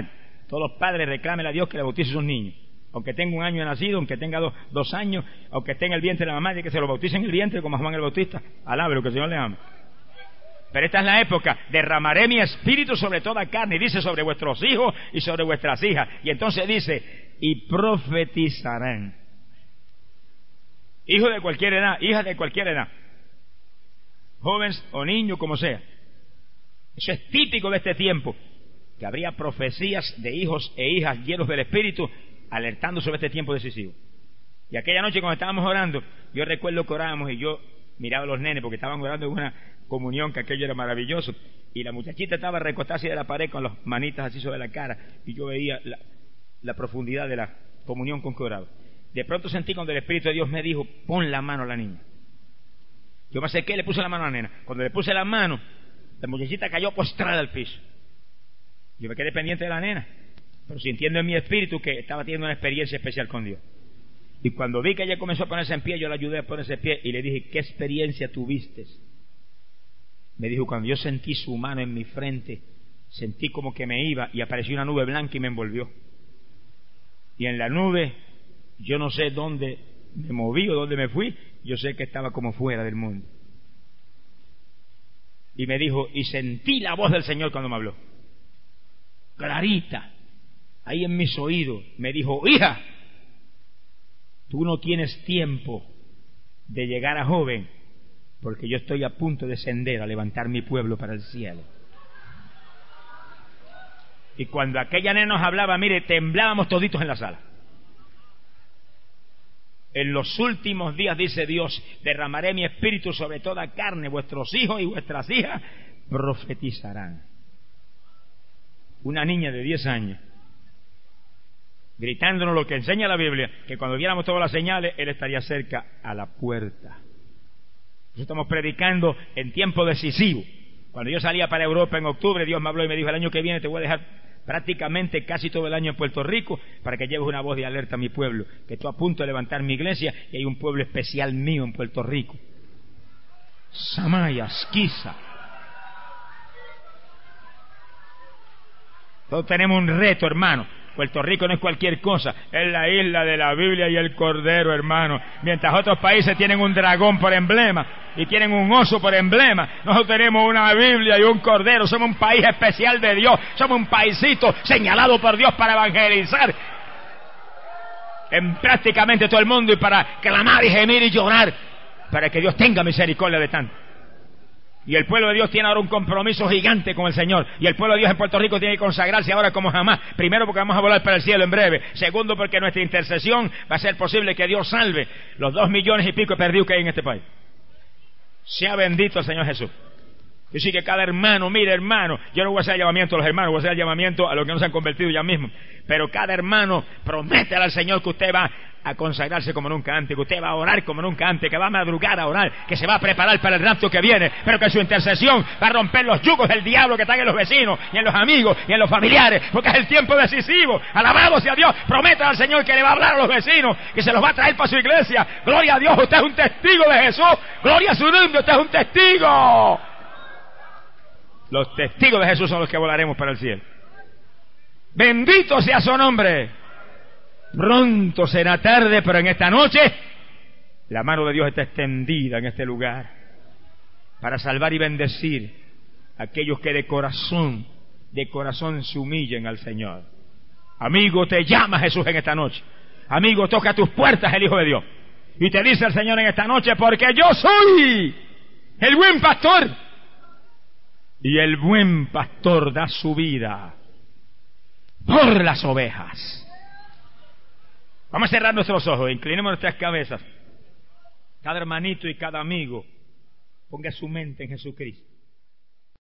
Speaker 1: Todos los padres reclamen a Dios que le bautice a sus niños. Aunque tenga un año de nacido, aunque tenga dos, dos años, aunque esté en el vientre de la mamá, de que se lo bautice en el vientre como a Juan el Bautista. Alábelo, que el Señor le ama. Pero esta es la época, derramaré mi espíritu sobre toda carne, y dice sobre vuestros hijos y sobre vuestras hijas. Y entonces dice, y profetizarán. Hijos de cualquier edad, hijas de cualquier edad, jóvenes o niños, como sea. Eso es típico de este tiempo, que habría profecías de hijos e hijas llenos del Espíritu, alertando sobre este tiempo decisivo. Y aquella noche cuando estábamos orando, yo recuerdo que orábamos y yo miraba a los nenes porque estaban orando en una comunión, que aquello era maravilloso, y la muchachita estaba recostada así de la pared con las manitas así sobre la cara, y yo veía la, la profundidad de la comunión con que oraba. De pronto sentí cuando el Espíritu de Dios me dijo, pon la mano a la niña. Yo me acerqué y le puse la mano a la nena. Cuando le puse la mano, la muchachita cayó postrada al piso. Yo me quedé pendiente de la nena, pero sintiendo en mi espíritu que estaba teniendo una experiencia especial con Dios. Y cuando vi que ella comenzó a ponerse en pie, yo la ayudé a ponerse en pie y le dije, ¿qué experiencia tuviste? Me dijo, cuando yo sentí su mano en mi frente, sentí como que me iba y apareció una nube blanca y me envolvió. Y en la nube, yo no sé dónde me moví o dónde me fui, yo sé que estaba como fuera del mundo. Y me dijo, y sentí la voz del Señor cuando me habló, clarita, ahí en mis oídos. Me dijo, hija, tú no tienes tiempo de llegar a joven, porque yo estoy a punto de descender a levantar mi pueblo para el cielo. Y cuando aquella nena nos hablaba, mire, temblábamos toditos en la sala. En los últimos días, dice Dios, derramaré mi espíritu sobre toda carne, vuestros hijos y vuestras hijas profetizarán. Una niña de diez años, gritándonos lo que enseña la Biblia, que cuando viéramos todas las señales, Él estaría cerca a la puerta. Nosotros estamos predicando en tiempo decisivo. Cuando yo salía para Europa en octubre, Dios me habló y me dijo, el año que viene te voy a dejar prácticamente casi todo el año en Puerto Rico para que lleves una voz de alerta a mi pueblo, que estoy a punto de levantar mi iglesia y hay un pueblo especial mío en Puerto Rico. Samaya, Esquiza. Todos tenemos un reto, hermano. Puerto Rico no es cualquier cosa, es la isla de la Biblia y el Cordero, hermano. Mientras otros países tienen un dragón por emblema y tienen un oso por emblema, nosotros tenemos una Biblia y un Cordero. Somos un país especial de Dios, somos un paisito señalado por Dios para evangelizar en prácticamente todo el mundo y para clamar y gemir y llorar para que Dios tenga misericordia de tanto. Y el pueblo de Dios tiene ahora un compromiso gigante con el Señor. Y el pueblo de Dios en Puerto Rico tiene que consagrarse ahora como jamás. Primero porque vamos a volar para el cielo en breve. Segundo porque nuestra intercesión va a ser posible que Dios salve los dos millones y pico de perdidos que hay en este país. Sea bendito el Señor Jesús. Yo sí que cada hermano, mire hermano, yo no voy a hacer el llamamiento a los hermanos, voy a hacer el llamamiento a los que no se han convertido ya mismo. Pero cada hermano promete al Señor que usted va a consagrarse como nunca antes, que usted va a orar como nunca antes, que va a madrugar a orar, que se va a preparar para el rapto que viene, pero que su intercesión va a romper los yugos del diablo que están en los vecinos, y en los amigos, y en los familiares, porque es el tiempo decisivo. Alabado sea Dios, prometa al Señor que le va a hablar a los vecinos, que se los va a traer para su iglesia. Gloria a Dios, usted es un testigo de Jesús, gloria a su nombre, usted es un testigo. Los testigos de Jesús son los que volaremos para el cielo. Bendito sea su nombre. Pronto será tarde, pero en esta noche la mano de Dios está extendida en este lugar para salvar y bendecir a aquellos que de corazón, de corazón se humillen al Señor. Amigo, te llama Jesús en esta noche. Amigo, toca tus puertas el Hijo de Dios y te dice el Señor en esta noche, porque yo soy el buen pastor y el buen pastor da su vida por las ovejas. Vamos a cerrar nuestros ojos, inclinemos nuestras cabezas. Cada hermanito y cada amigo ponga su mente en Jesucristo.